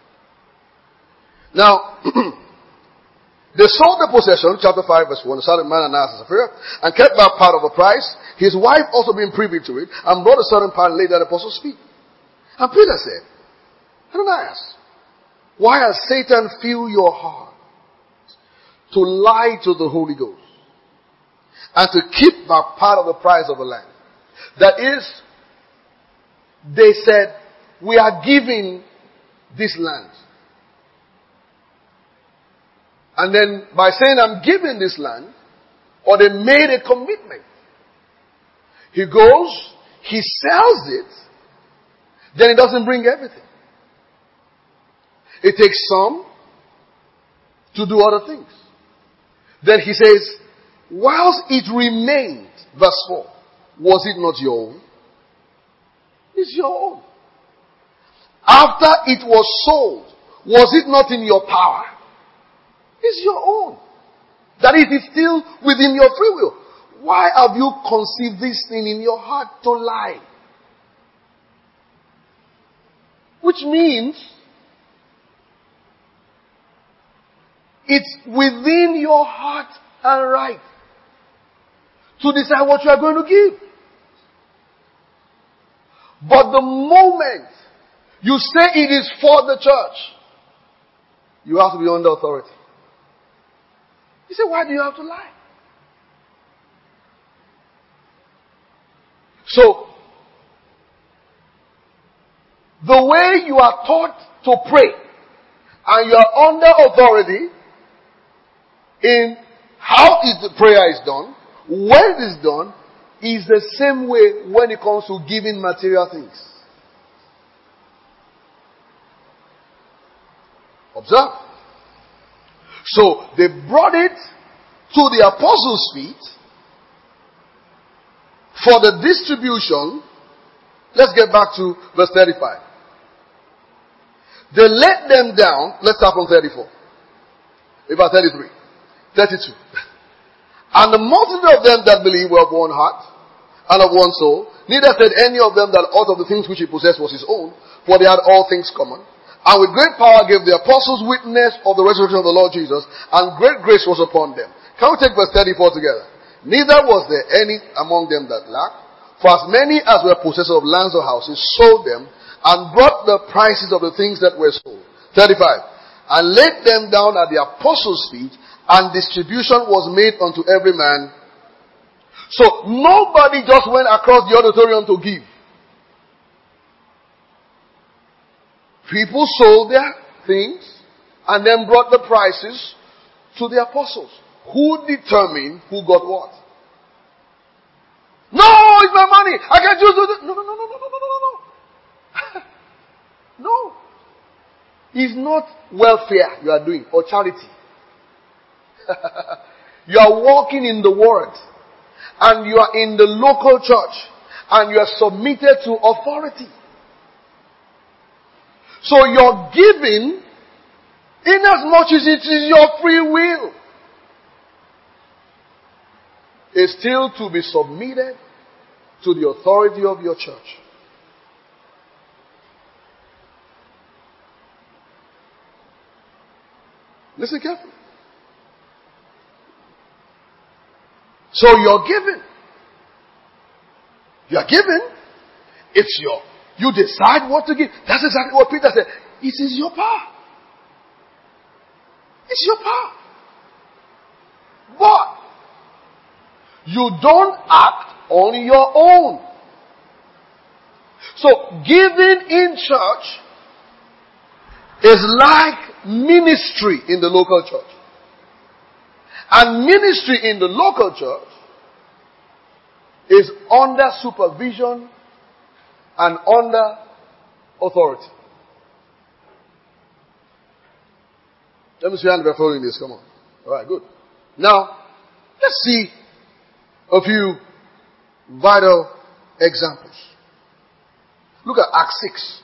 Now, they sold the possession, chapter five verse one, a certain man Ananias of Sapphira, and kept back part of the price, his wife also being privy to it, and brought a certain part and laid at the apostles' feet. And Peter said, Ananias, why has Satan filled your heart to lie to the Holy Ghost and to keep back part of the price of the land? That is, they said, we are giving this land. And then by saying I'm giving this land, or they made a commitment. He goes, he sells it, then he doesn't bring everything. It takes some to do other things. Then he says, whilst it remained, verse four, was it not your own? It's your own. After it was sold, was it not in your power? It's your own. That it is still within your free will. Why have you conceived this thing in your heart to lie? Which means, it's within your heart and right to decide what you are going to give. But the moment you say it is for the church, you have to be under authority. You say, why do you have to lie? So, the way you are taught to pray, and you are under authority in how is the prayer is done, when it is done, is the same way when it comes to giving material things. Observe. So, they brought it to the apostles' feet for the distribution. Let's get back to verse thirty-five. They let them down. Let's start from thirty-four. About thirty-three. thirty-two. And the multitude of them that believed were of one heart and of one soul. Neither said any of them that aught of the things which he possessed was his own, for they had all things common. And with great power gave the apostles witness of the resurrection of the Lord Jesus, and great grace was upon them. Can we take verse thirty-four together? Neither was there any among them that lacked, for as many as were possessors of lands or houses sold them, and brought the prices of the things that were sold. thirty-five. And laid them down at the apostles' feet, and distribution was made unto every man. So nobody just went across the auditorium to give. People sold their things and then brought the prices to the apostles. Who determined who got what? No, use my money. I can just do this. No, no, no, no, no, no, no, no, no. No. It's not welfare you are doing or charity. You are walking in the word. And you are in the local church. And you are submitted to authority. So your giving, in as much as it is your free will, is still to be submitted to the authority of your church. Listen carefully. So you're giving. You're giving. It's your. You decide what to give. That's exactly what Peter said. It is your power. It's your power. But you don't act on your own. So giving in church is like ministry in the local church. And ministry in the local church is under supervision and under authority. Let me see how you're following this. Come on. Alright, good. Now, let's see a few vital examples. Look at Acts six.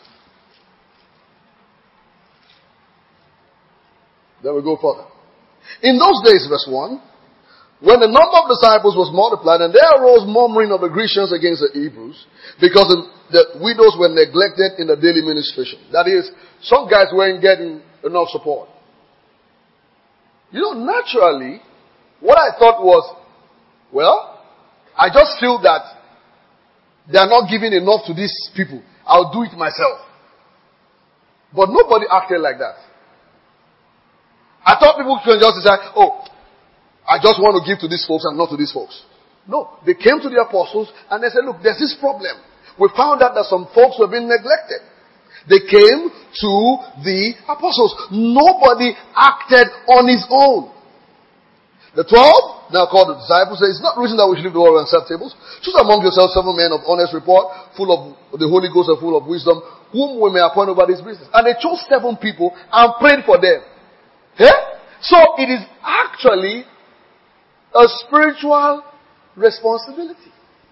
Then we go further. In those days, verse one, when the number of disciples was multiplied, and there arose murmuring of the Grecians against the Hebrews, because the, the widows were neglected in the daily ministration. That is, some guys weren't getting enough support. You know, naturally, what I thought was, well, I just feel that they are not giving enough to these people. I'll do it myself. But nobody acted like that. I thought people can just decide, oh, I just want to give to these folks and not to these folks. No, they came to the apostles and they said, look, there's this problem. We found out that some folks were being neglected. They came to the apostles. Nobody acted on his own. The twelve, now called the disciples, say, it's not reason that we should leave the world and serve tables. Choose among yourselves seven men of honest report, full of the Holy Ghost and full of wisdom, whom we may appoint over this business. And they chose seven people and prayed for them. Yeah? So it is actually a spiritual responsibility.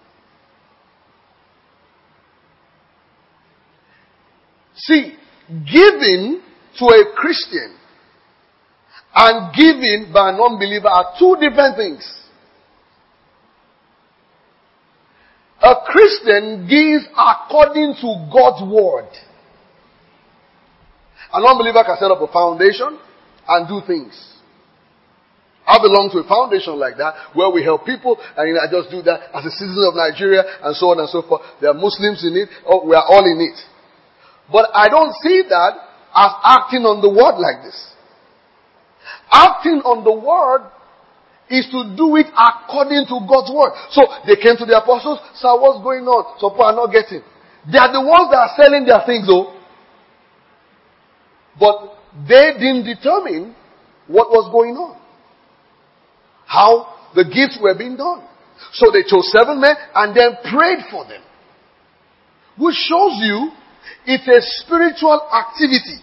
See, giving to a Christian and giving by an unbeliever are two different things. A Christian gives according to God's word. An unbeliever can set up a foundation and do things. I belong to a foundation like that where we help people, and you know, I just do that as a citizen of Nigeria and so on and so forth. There are Muslims in it, or we are all in it. But I don't see that as acting on the word like this. Acting on the word is to do it according to God's word. So they came to the apostles, so what's going on? So people are not getting. They are the ones that are selling their things though. But they didn't determine what was going on. How the gifts were being done. So they chose seven men and then prayed for them. Which shows you it's a spiritual activity.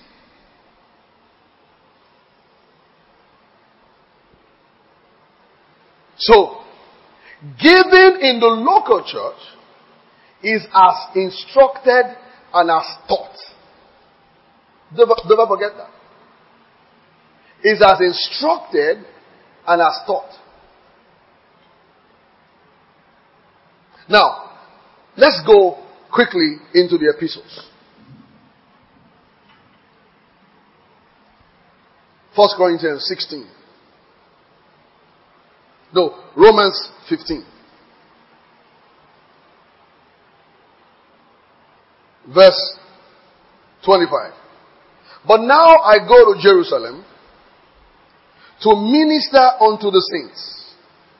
So, giving in the local church is as instructed and as taught. Never, never forget that. Is as instructed and as taught. Now, let's go quickly into the epistles. First Corinthians sixteen. No, Romans fifteen. Verse twenty-five. But now I go to Jerusalem to minister unto the saints.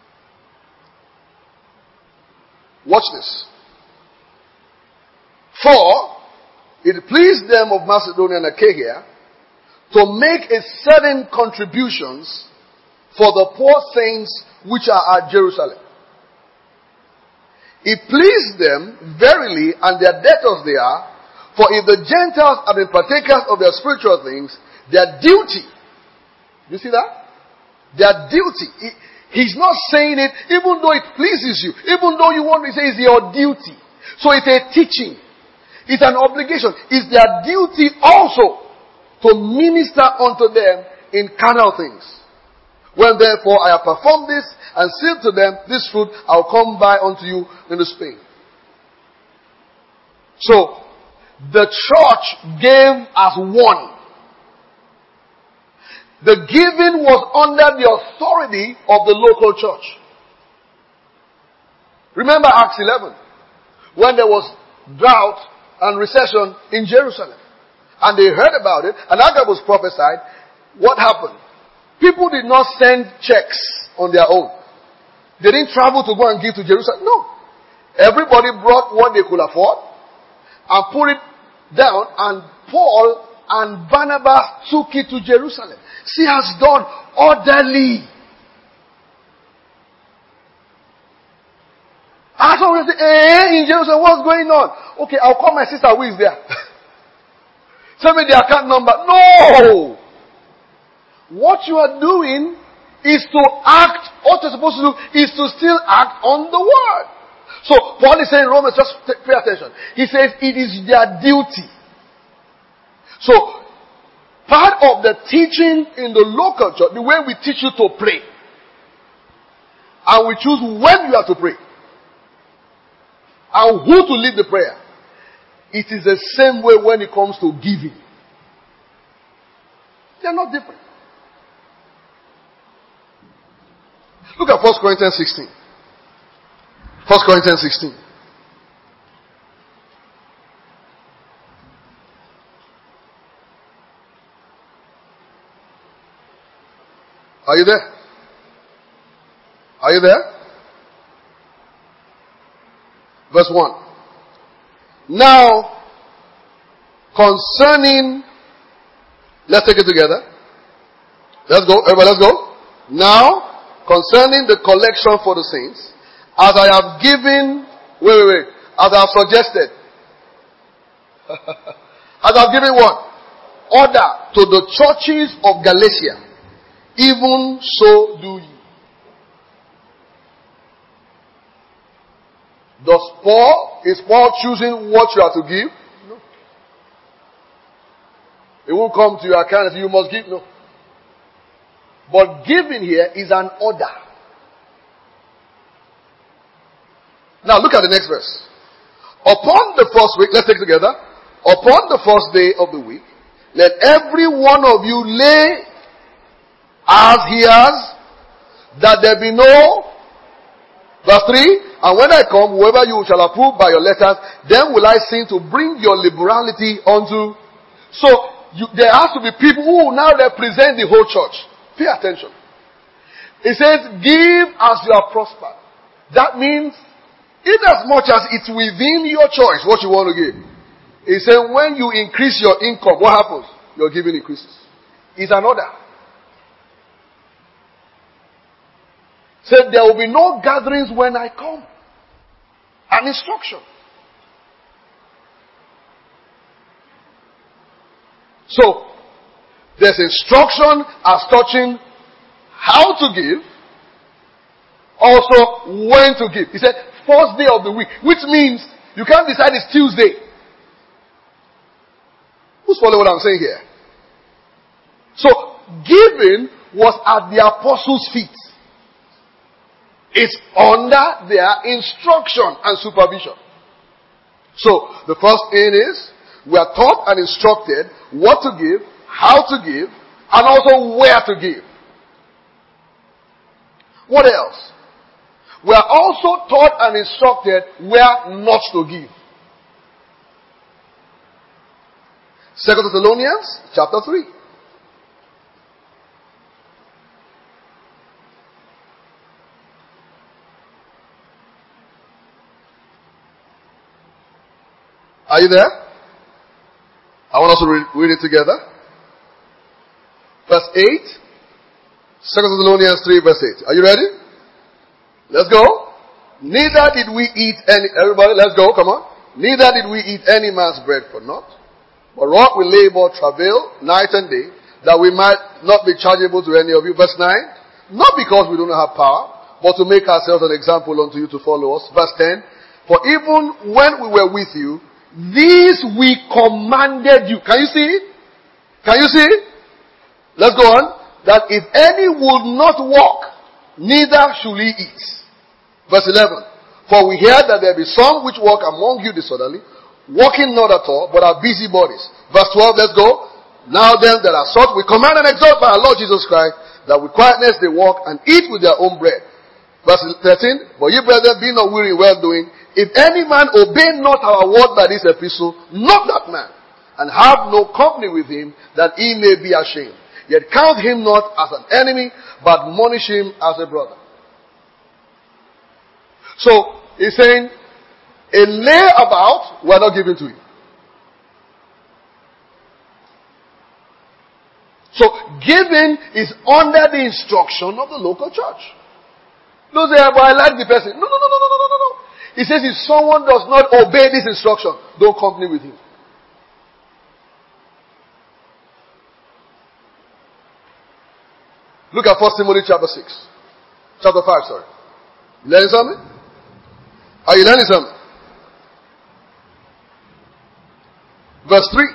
Watch this. For it pleased them of Macedonia and Achaia to make a certain contributions for the poor saints which are at Jerusalem. It pleased them verily, and their debtors they are. For if the Gentiles have been partakers of their spiritual things, their duty. You see that? Their duty. He, he's not saying it even though it pleases you. Even though you want to say it's your duty. So it's a teaching. It's an obligation. It's their duty also to minister unto them in carnal things. When therefore I have performed this and said to them, this fruit I'll come by unto you in the spring. So, the church gave as one. The giving was under the authority of the local church. Remember Acts eleven, when there was drought and recession in Jerusalem. And they heard about it, and Agabus prophesied. What happened? People did not send checks on their own. They didn't travel to go and give to Jerusalem. No. Everybody brought what they could afford and put it down, and Paul and Barnabas took it to Jerusalem. See, has done orderly. I told him, eh, in Jerusalem, what's going on? Okay, I'll call my sister who is there. Tell me the account number. No! What you are doing is to act, what you're supposed to do is to still act on the word. So, Paul is saying in Romans, just pay attention. He says it is their duty. So, part of the teaching in the local church, the way we teach you to pray, and we choose when you have to pray, and who to lead the prayer, it is the same way when it comes to giving. They are not different. Look at First Corinthians sixteen. First Corinthians sixteen. Are you there? Are you there? Verse one. Now, concerning, let's take it together. Let's go, everybody, let's go. Now, concerning the collection for the saints, as I have given, wait, wait, wait, as I have suggested, as I have given what? Order to the churches of Galatia, even so do you. Does Paul, is Paul choosing what you are to give? No. It won't come to your account and say you must give. No. But giving here is an order. Now look at the next verse. Upon the first week, let's take it together. Upon the first day of the week, let every one of you lay as he has, that there be no, verse three, and when I come, whoever you shall approve by your letters, then will I sing to bring your liberality unto. So, you, there has to be people who will now represent the whole church. Pay attention. It says, give as you are prospered. That means, in as much as it's within your choice what you want to give. It says, when you increase your income, what happens? Your giving increases. It's an order. Said there will be no gatherings when I come. An instruction. So, there's instruction as touching how to give, also when to give. He said, first day of the week, which means you can't decide it's Tuesday. Who's following what I'm saying here? So, giving was at the apostles' feet. It's under their instruction and supervision. So, the first thing is, we are taught and instructed what to give, how to give, and also where to give. What else? We are also taught and instructed where not to give. Second Thessalonians chapter three. Are you there? I want us to read, read it together. Verse eight. Second Thessalonians three verse eight. Are you ready? Let's go. Neither did we eat any, everybody let's go, come on. Neither did we eat any man's bread for naught, but wrought with labor, travail, night and day, that we might not be chargeable to any of you. Verse nine, not because we do not have power, but to make ourselves an example unto you to follow us. Verse ten, for even when we were with you, these we commanded you. Can you see it? Can you see it? Let's go on. That if any would not walk, neither should he eat. Verse eleven, for we hear that there be some which walk among you disorderly, walking not at all, but are busybodies. Verse twelve, let's go. Now then that are such, we command and exhort by our Lord Jesus Christ, that with quietness they walk and eat with their own bread. Verse thirteen, but ye brethren, be not weary in well doing. If any man obey not our word by this epistle, not that man, and have no company with him, that he may be ashamed. Yet count him not as an enemy, but admonish him as a brother. So, he's saying, a layabout, we are not giving to you. So, giving is under the instruction of the local church. Don't say, but I like the person. No, no, no, no, no, no, no, no. He says if someone does not obey this instruction, don't company with him. Look at First Timothy chapter six. Chapter five, sorry. You learning something? Are you learning something? Verse three.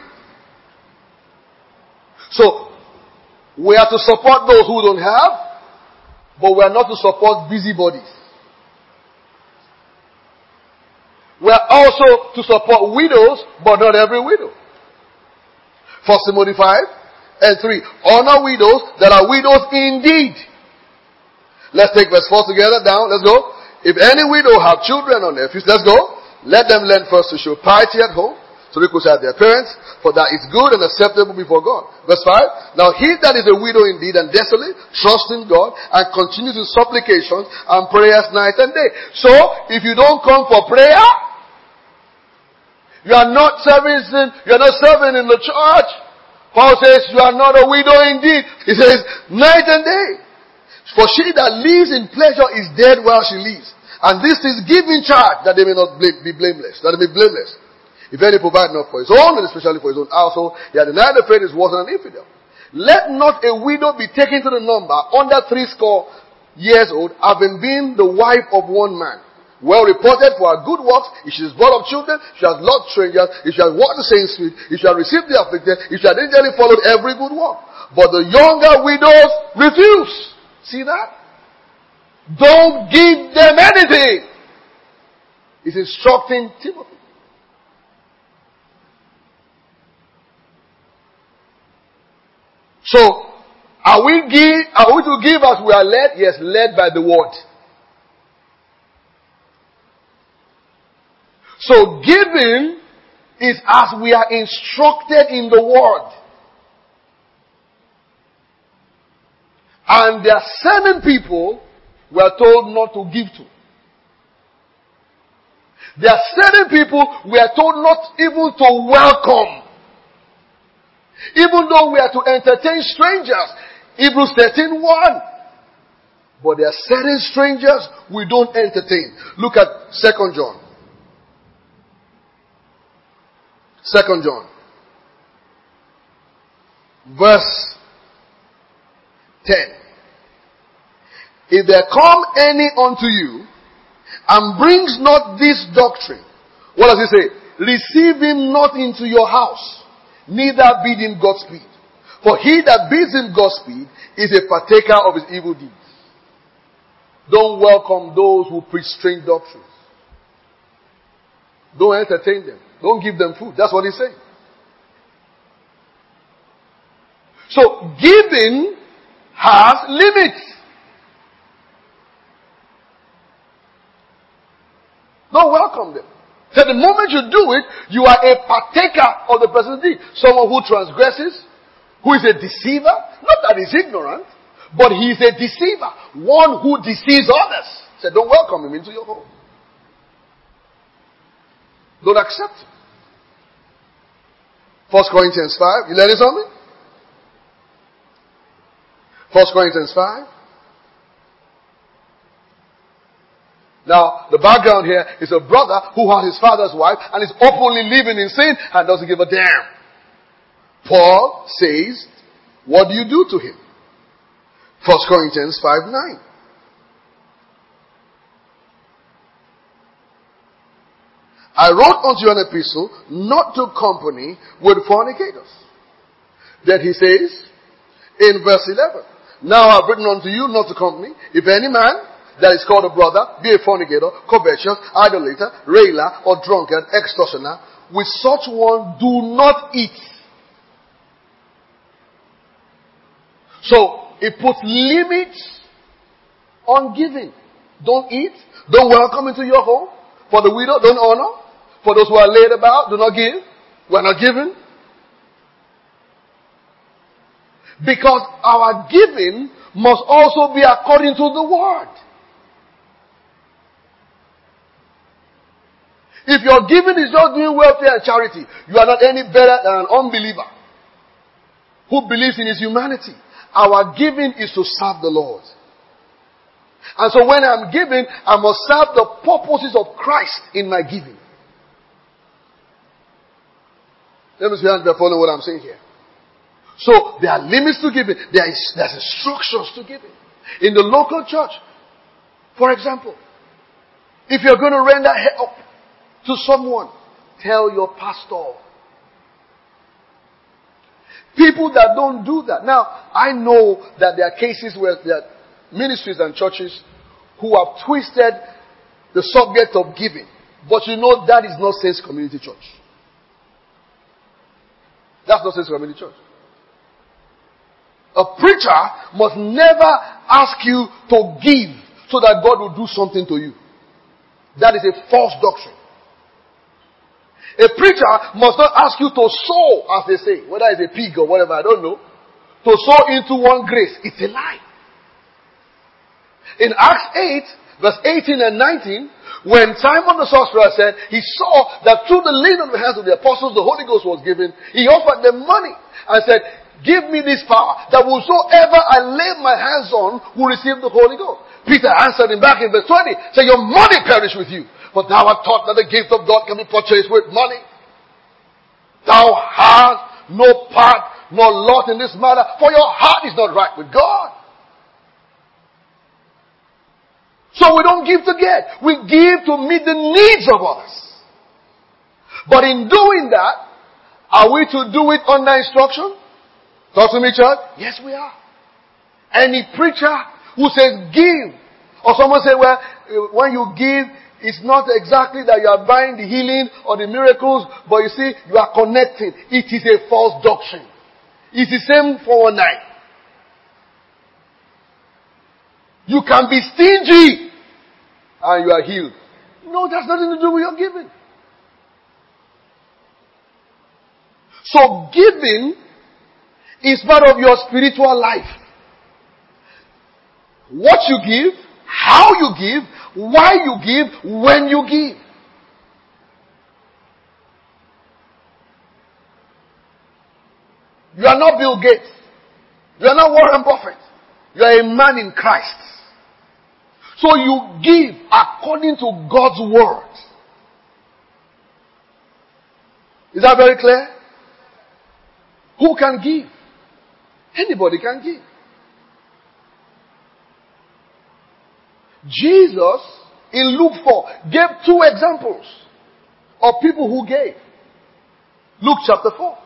So, we are to support those who don't have, but we are not to support busybodies. We are also to support widows, but not every widow. First Timothy five and three. Honor widows that are widows indeed. Let's take verse four together down. Let's go. If any widow have children or nephews, let's go. Let them learn first to show piety at home, to reconcile their parents, for that is good and acceptable before God. Verse five. Now he that is a widow indeed and desolate, trust in God and continues in supplications and prayers night and day. So, if you don't come for prayer, you are not serving, you are not serving in the church. Paul says you are not a widow indeed. He says night and day. For she that lives in pleasure is dead while she lives. And this is given charge that they may not be blameless, that they may be blameless. If any provide not for his own, and especially for his own household, he had denied the faith, is worse than an infidel. Let not a widow be taken to the number under three score years old, having been the wife of one man. Well reported for her good works, if she is brought up children, she has loved strangers, if she has walked the same street, if she has received the afflicted, if she has diligently followed every good work. But the younger widows refuse. See that? Don't give them anything. He's instructing Timothy. So, are we give, are we to give as we are led? Yes, led by the word. So giving is as we are instructed in the word. And there are certain people we are told not to give to. There are certain people we are told not even to welcome. Even though we are to entertain strangers. Hebrews thirteen one. But there are certain strangers we don't entertain. Look at Second John. Second John. Verse ten. If there come any unto you, and brings not this doctrine, what does he say? Receive him not into your house, neither bid him Godspeed. For he that bids him Godspeed is a partaker of his evil deeds. Don't welcome those who preach strange doctrines. Don't entertain them. Don't give them food. That's what he's saying. So giving has limits. Don't welcome them. So the moment you do it, you are a partaker of the person's deed. Someone who transgresses, who is a deceiver. Not that he's ignorant, but he is a deceiver. One who deceives others. So don't welcome him into your home. Don't accept him. First Corinthians five. You learning something? First Corinthians five. Now, the background here is a brother who has his father's wife and is openly living in sin and doesn't give a damn. Paul says, what do you do to him? First Corinthians five nine. I wrote unto you an epistle not to company with fornicators. Then he says in verse eleven, now I have written unto you not to company, if any man that is called a brother be a fornicator, covetous, idolater, railer, or drunkard, extortioner, with such one do not eat. So it puts limits on giving. Don't eat. Don't welcome into your home. For the widow, don't honor. For those who are laid about, do not give. We are not giving. Because our giving must also be according to the word. If your giving is just doing welfare and charity, you are not any better than an unbeliever who believes in his humanity. Our giving is to serve the Lord. And so when I'm giving, I must serve the purposes of Christ in my giving. Let me see if you're following what I'm saying here. So there are limits to giving. There is there's instructions to giving. In the local church, for example, if you're going to render help to someone, tell your pastor. People that don't do that. Now, I know that there are cases where there are ministries and churches who have twisted the subject of giving. But you know that is not Saints Community Church. That's not Saints Community Church. A preacher must never ask you to give so that God will do something to you. That is a false doctrine. A preacher must not ask you to sow, as they say, whether it's a pig or whatever, I don't know, to sow into one grace. It's a lie. In Acts eight, verse eighteen and nineteen, when Simon the sorcerer said he saw that through the laying on the hands of the apostles the Holy Ghost was given, he offered them money and said, give me this power, that whosoever I lay my hands on will receive the Holy Ghost. Peter answered him back in verse twenty, said, your money perish with you, for thou art taught that the gift of God can be purchased with money. Thou hast no part nor lot in this matter, for your heart is not right with God. So we don't give to get. We give to meet the needs of others. But in doing that, are we to do it under instruction? Talk to me, church. Yes, we are. Any preacher who says give, or someone say, well, when you give, it's not exactly that you are buying the healing or the miracles, but you see, you are connecting. It is a false doctrine. It's the same four one nine. You can be stingy and you are healed. No, that's nothing to do with your giving. So giving is part of your spiritual life. What you give, how you give, why you give, when you give. You are not Bill Gates. You are not Warren Buffett. You are a man in Christ. So you give according to God's word. Is that very clear? Who can give? Anybody can give. Jesus, in Luke four, gave two examples of people who gave. Luke chapter four.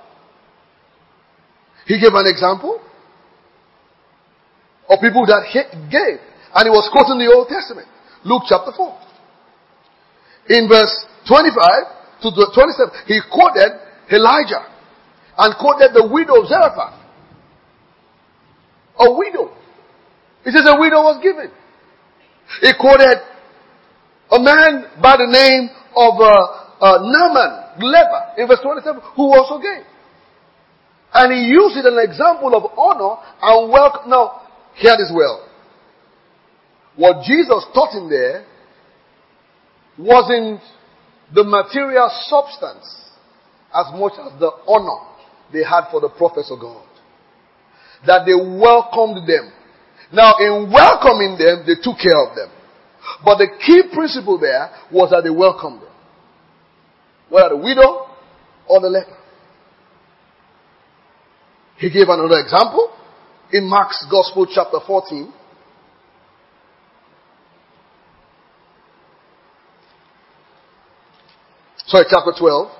He gave an example of people that he gave. And he was quoting the Old Testament. Luke chapter four. In verse twenty-five to twenty-seven, he quoted Elijah and quoted the widow of Zarephath. A widow. He says a widow was given. He quoted a man by the name of uh, uh, Naaman, leper, in verse twenty-seven, who also gave. And he used it as an example of honor and welcome. Now, hear this well. What Jesus taught him there wasn't the material substance as much as the honor they had for the prophets of God. That they welcomed them. Now, in welcoming them, they took care of them. But the key principle there was that they welcomed them. Whether the widow or the leper. He gave another example in Mark's Gospel chapter fourteen. Sorry, chapter twelve.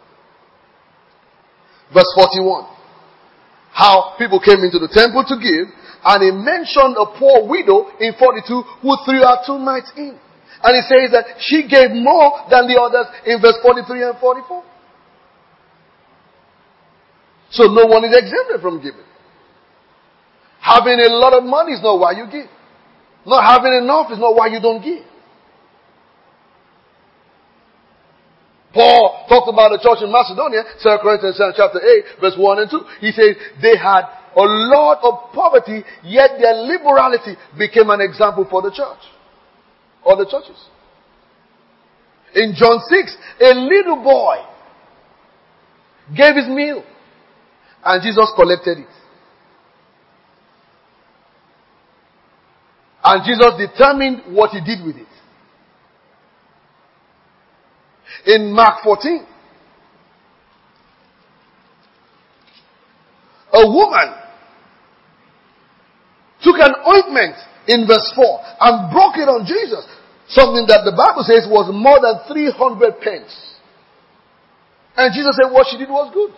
Verse forty-one. How people came into the temple to give, and he mentioned a poor widow in forty-two who threw her two mites in. And he says that she gave more than the others in verse forty-three and forty-four. So no one is exempted from giving. Having a lot of money is not why you give. Not having enough is not why you don't give. Paul talked about the church in Macedonia, Second Corinthians chapter eight, verse one and two. He says they had a lot of poverty, yet their liberality became an example for the church. Or the churches. In John six, a little boy gave his meal, and Jesus collected it. And Jesus determined what he did with it. In Mark fourteen, a woman took an ointment in verse four and broke it on Jesus. Something that the Bible says was more than three hundred pence. And Jesus said what she did was good.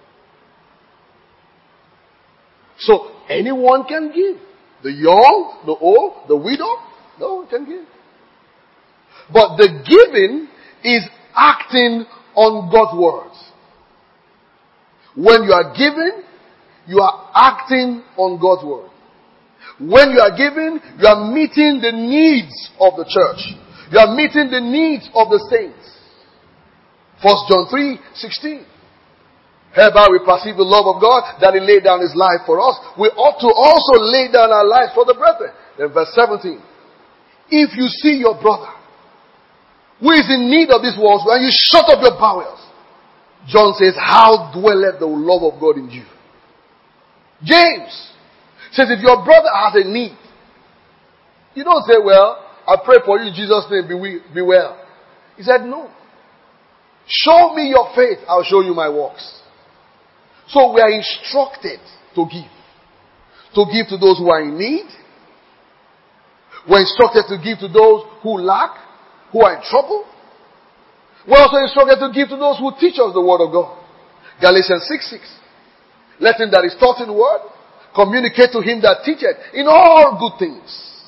So anyone can give. The young, the old, the widow, no one can give. But the giving is acting on God's words. When you are giving, you are acting on God's word. When you are giving, you are meeting the needs of the church. You are meeting the needs of the saints. First John three sixteen. Hereby we perceive the love of God, that he laid down his life for us. We ought to also lay down our lives for the brethren. Then verse seventeen. If you see your brother who is in need of this world, and you shut up your bowels, John says, how dwelleth the love of God in you? James says, if your brother has a need, you don't say, well, I pray for you in Jesus' name, be, we, be well. He said, no. Show me your faith, I'll show you my works. So we are instructed to give. To give to those who are in need. We're instructed to give to those who lack, who are in trouble. We're also instructed to give to those who teach us the word of God. Galatians six six. Let him that is taught in the word communicate to him that teacheth in all good things.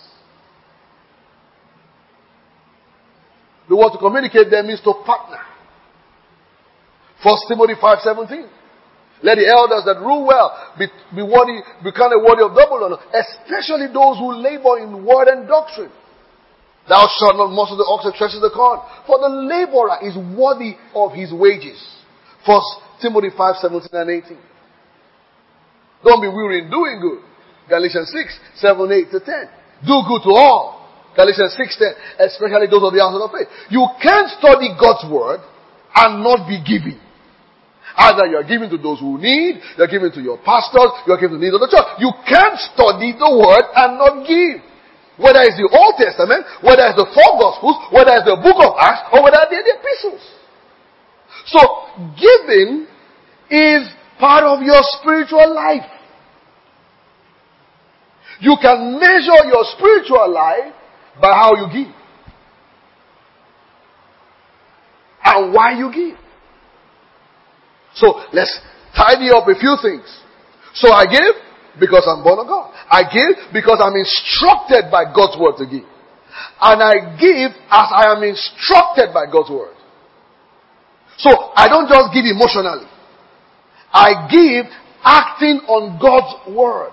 The word to communicate there means to partner. First Timothy five seventeen. Let the elders that rule well be, be worthy, be kind of worthy of double honor, especially those who labor in word and doctrine. Thou shalt not muzzle the ox that threshes the corn, for the laborer is worthy of his wages. First Timothy five seventeen and eighteen. Don't be weary in doing good. Galatians six seven eight to ten. Do good to all. Galatians six ten. Especially those of the house of faith. You can't study God's word and not be giving. Either you are giving to those who need, you are giving to your pastors, you are giving to the needs of the church. You can't study the word and not give. Whether it's the Old Testament, whether it's the four Gospels, whether it's the book of Acts, or whether they're the epistles. So, giving is part of your spiritual life. You can measure your spiritual life by how you give. And why you give. So, let's tidy up a few things. So I give because I'm born of God. I give because I'm instructed by God's word to give. And I give as I am instructed by God's word. So, I don't just give emotionally. I give acting on God's word.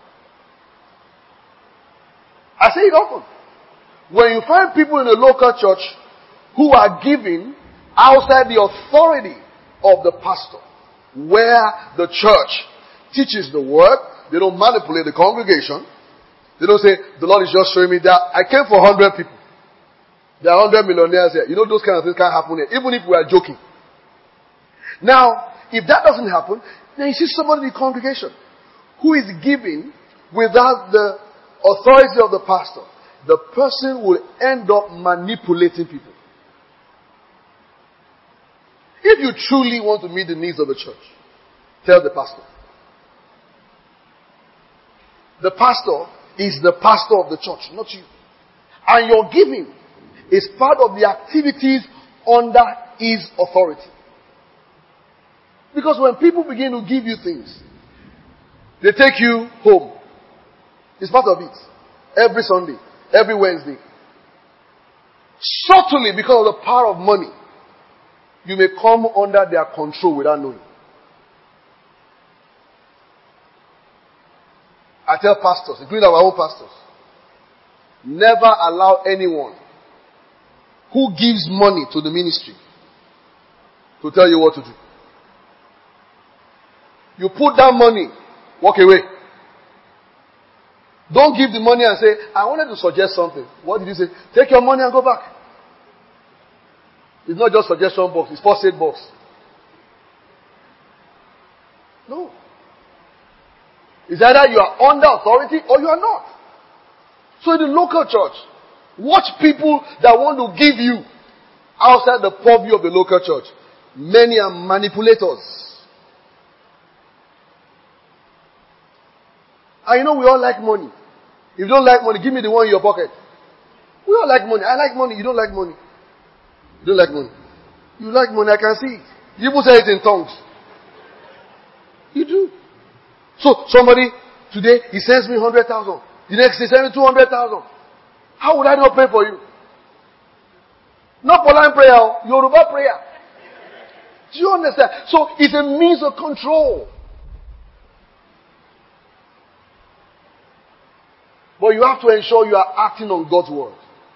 I say it often. When you find people in a local church who are giving outside the authority of the pastor, where the church teaches the word, they don't manipulate the congregation. They don't say, the Lord is just showing me that I came for one hundred people. There are one hundred millionaires here. You know, those kind of things can't happen here, even if we are joking. Now, if that doesn't happen, then you see somebody in the congregation who is giving without the authority of the pastor, the person will end up manipulating people. If you truly want to meet the needs of the church, tell the pastor. The pastor is the pastor of the church, not you. And your giving is part of the activities under his authority. Because when people begin to give you things, they take you home. It's part of it. Every Sunday, every Wednesday. Subtly, because of the power of money, you may come under their control without knowing. I tell pastors, including our own pastors, never allow anyone who gives money to the ministry to tell you what to do. You put that money, walk away. Don't give the money and say, I wanted to suggest something. What did you say? Take your money and go back. It's not just suggestion box, it's first aid box. No. It's either you are under authority or you are not. So in the local church, watch people that want to give you outside the purview of the local church. Many are manipulators. And you know we all like money. If you don't like money, give me the one in your pocket. We all like money. I like money. You don't like money. You don't like money. You like money, I can see it. You people say it in tongues. You do. So somebody today, he sends me one hundred thousand. The next day, he sends me two hundred thousand. How would I not pray for you? Not Pauline prayer, Yoruba prayer. Do you understand? So it's a means of control. But you have to ensure you are acting on God's word.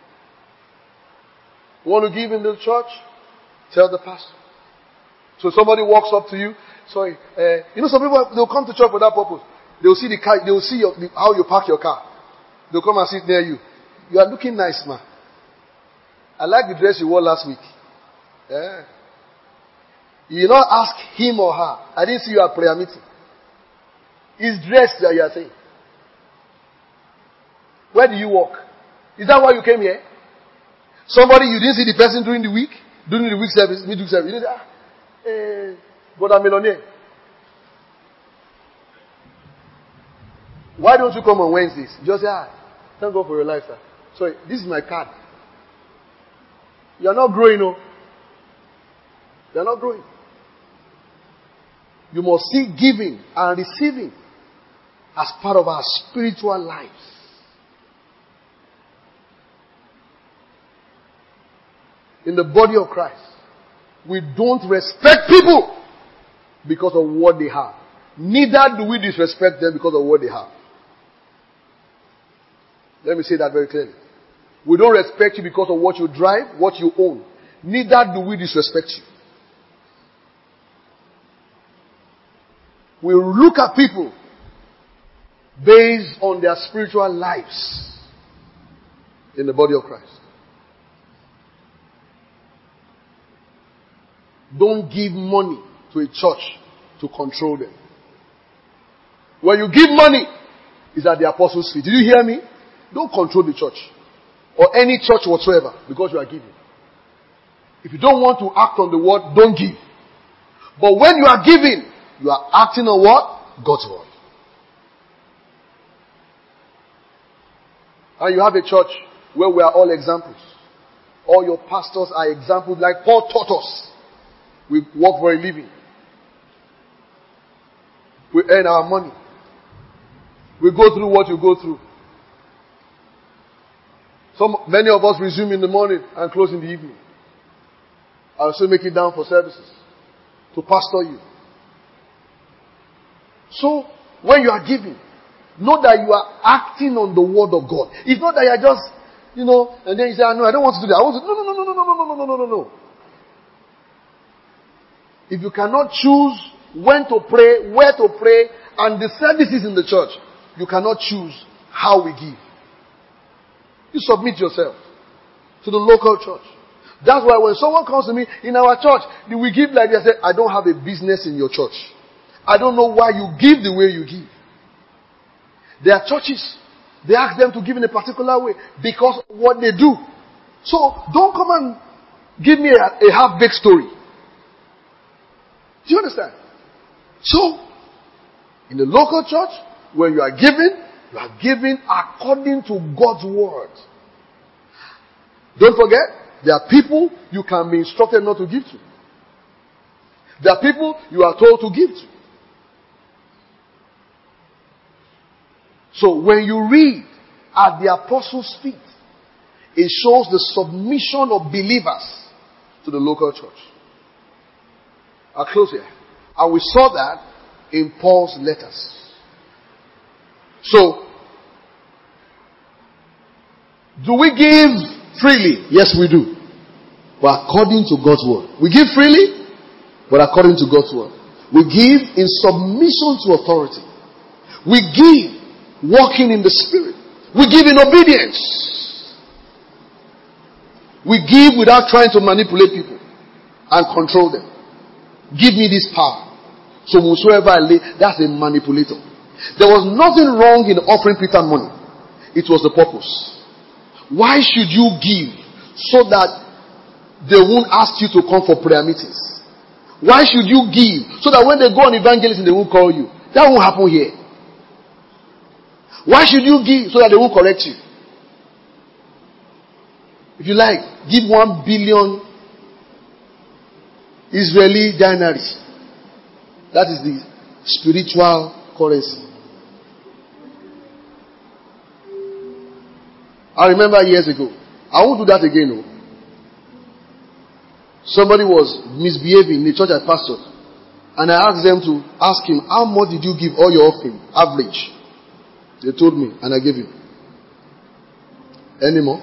You want to give in the church? Tell the pastor. So somebody walks up to you. Sorry, uh, you know some people, they'll come to church for that purpose. They'll see the car, they'll see your, the, how you park your car. They'll come and sit near you. You are looking nice, man. I like the dress you wore last week. Yeah. You not ask him or her. I didn't see you at prayer meeting. It's dress that you are saying. Where do you work? Is that why you came here? Somebody, you didn't see the person during the week? During the week service, midweek service. You didn't say, ah, eh, brother millionaire. Why don't you come on Wednesdays? Just say, ah, thank God for your life, sir. Sorry, this is my card. You are not growing, no. You are not growing. You must see giving and receiving as part of our spiritual lives. In the body of Christ, we don't respect people because of what they have. Neither do we disrespect them because of what they have. Let me say that very clearly. We don't respect you because of what you drive, what you own. Neither do we disrespect you. We look at people based on their spiritual lives in the body of Christ. Don't give money to a church to control them. When you give money, it's at the apostles' feet. Did you hear me? Don't control the church or any church whatsoever because you are giving. If you don't want to act on the word, don't give. But when you are giving, you are acting on what? God's word. And you have a church where we are all examples. All your pastors are examples like Paul taught us. We work for a living. We earn our money. We go through what you go through. Some, many of us resume in the morning and close in the evening. I also make it down for services to pastor you. So, when you are giving, know that you are acting on the word of God. It's not that you are just, you know, and then you say, no, I don't want to do that. I want to, no, no, no, no, no, no, no, no, no, no, no. If you cannot choose when to pray, where to pray, and the services in the church, you cannot choose how we give. You submit yourself to the local church. That's why when someone comes to me in our church, we give like this. I say, I don't have a business in your church. I don't know why you give the way you give. There are churches They ask them to give in a particular way because of what they do. So don't come and give me a, a half-baked story. Do you understand? So, in the local church, when you are giving, you are giving according to God's word. Don't forget, there are people you can be instructed not to give to. There are people you are told to give to. So when you read at the apostles' feet, it shows the submission of believers to the local church. I'll close here. And we saw that in Paul's letters. So, do we give freely? Yes, we do. But according to God's word. We give freely, but according to God's word. We give in submission to authority. We give walking in the Spirit. We give in obedience. We give without trying to manipulate people and control them. Give me this power. So whosoever I lay, that's a manipulator. There was nothing wrong in offering Peter money. It was the purpose. Why should you give so that they won't ask you to come for prayer meetings? Why should you give so that when they go on evangelism they won't call you? That won't happen here. Why should you give so that they won't correct you? If you like, give one billion Israeli dinars. That is the spiritual currency. I remember years ago. I won't do that again. No. Somebody was misbehaving in the church I pastored. And I asked them to ask him, how much did you give all your offering? Average. They told me, and I gave him. Any more?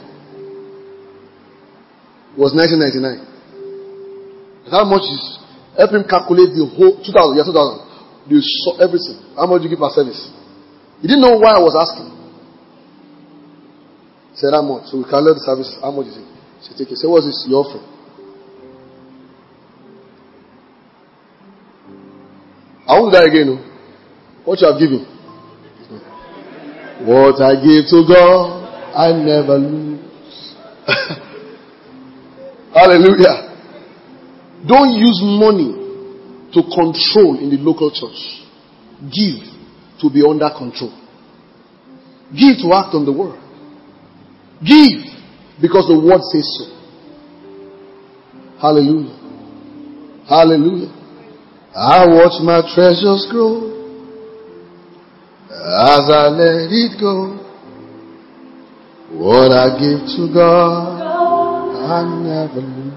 It was nineteen ninety-nine. How much is? Help him calculate the whole two thousand. Yeah, two thousand. You saw everything. How much do you give per service? He didn't know why I was asking. He said, how much? So we calculate the service. How much is it? He said, take it. Say, what's this? Your offering. I won't do that again. No? What you have given? What I give to God, I never lose. Hallelujah. Don't use money to control in the local church. Give to be under control. Give to act on the word. Give because the word says so. Hallelujah. Hallelujah. I watch my treasures grow as I let it go. What I give to God, I never lose.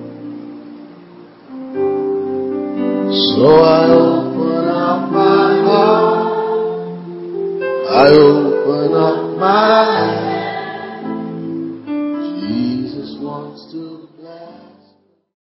So I open up my heart, I open up my hand. Jesus wants to bless.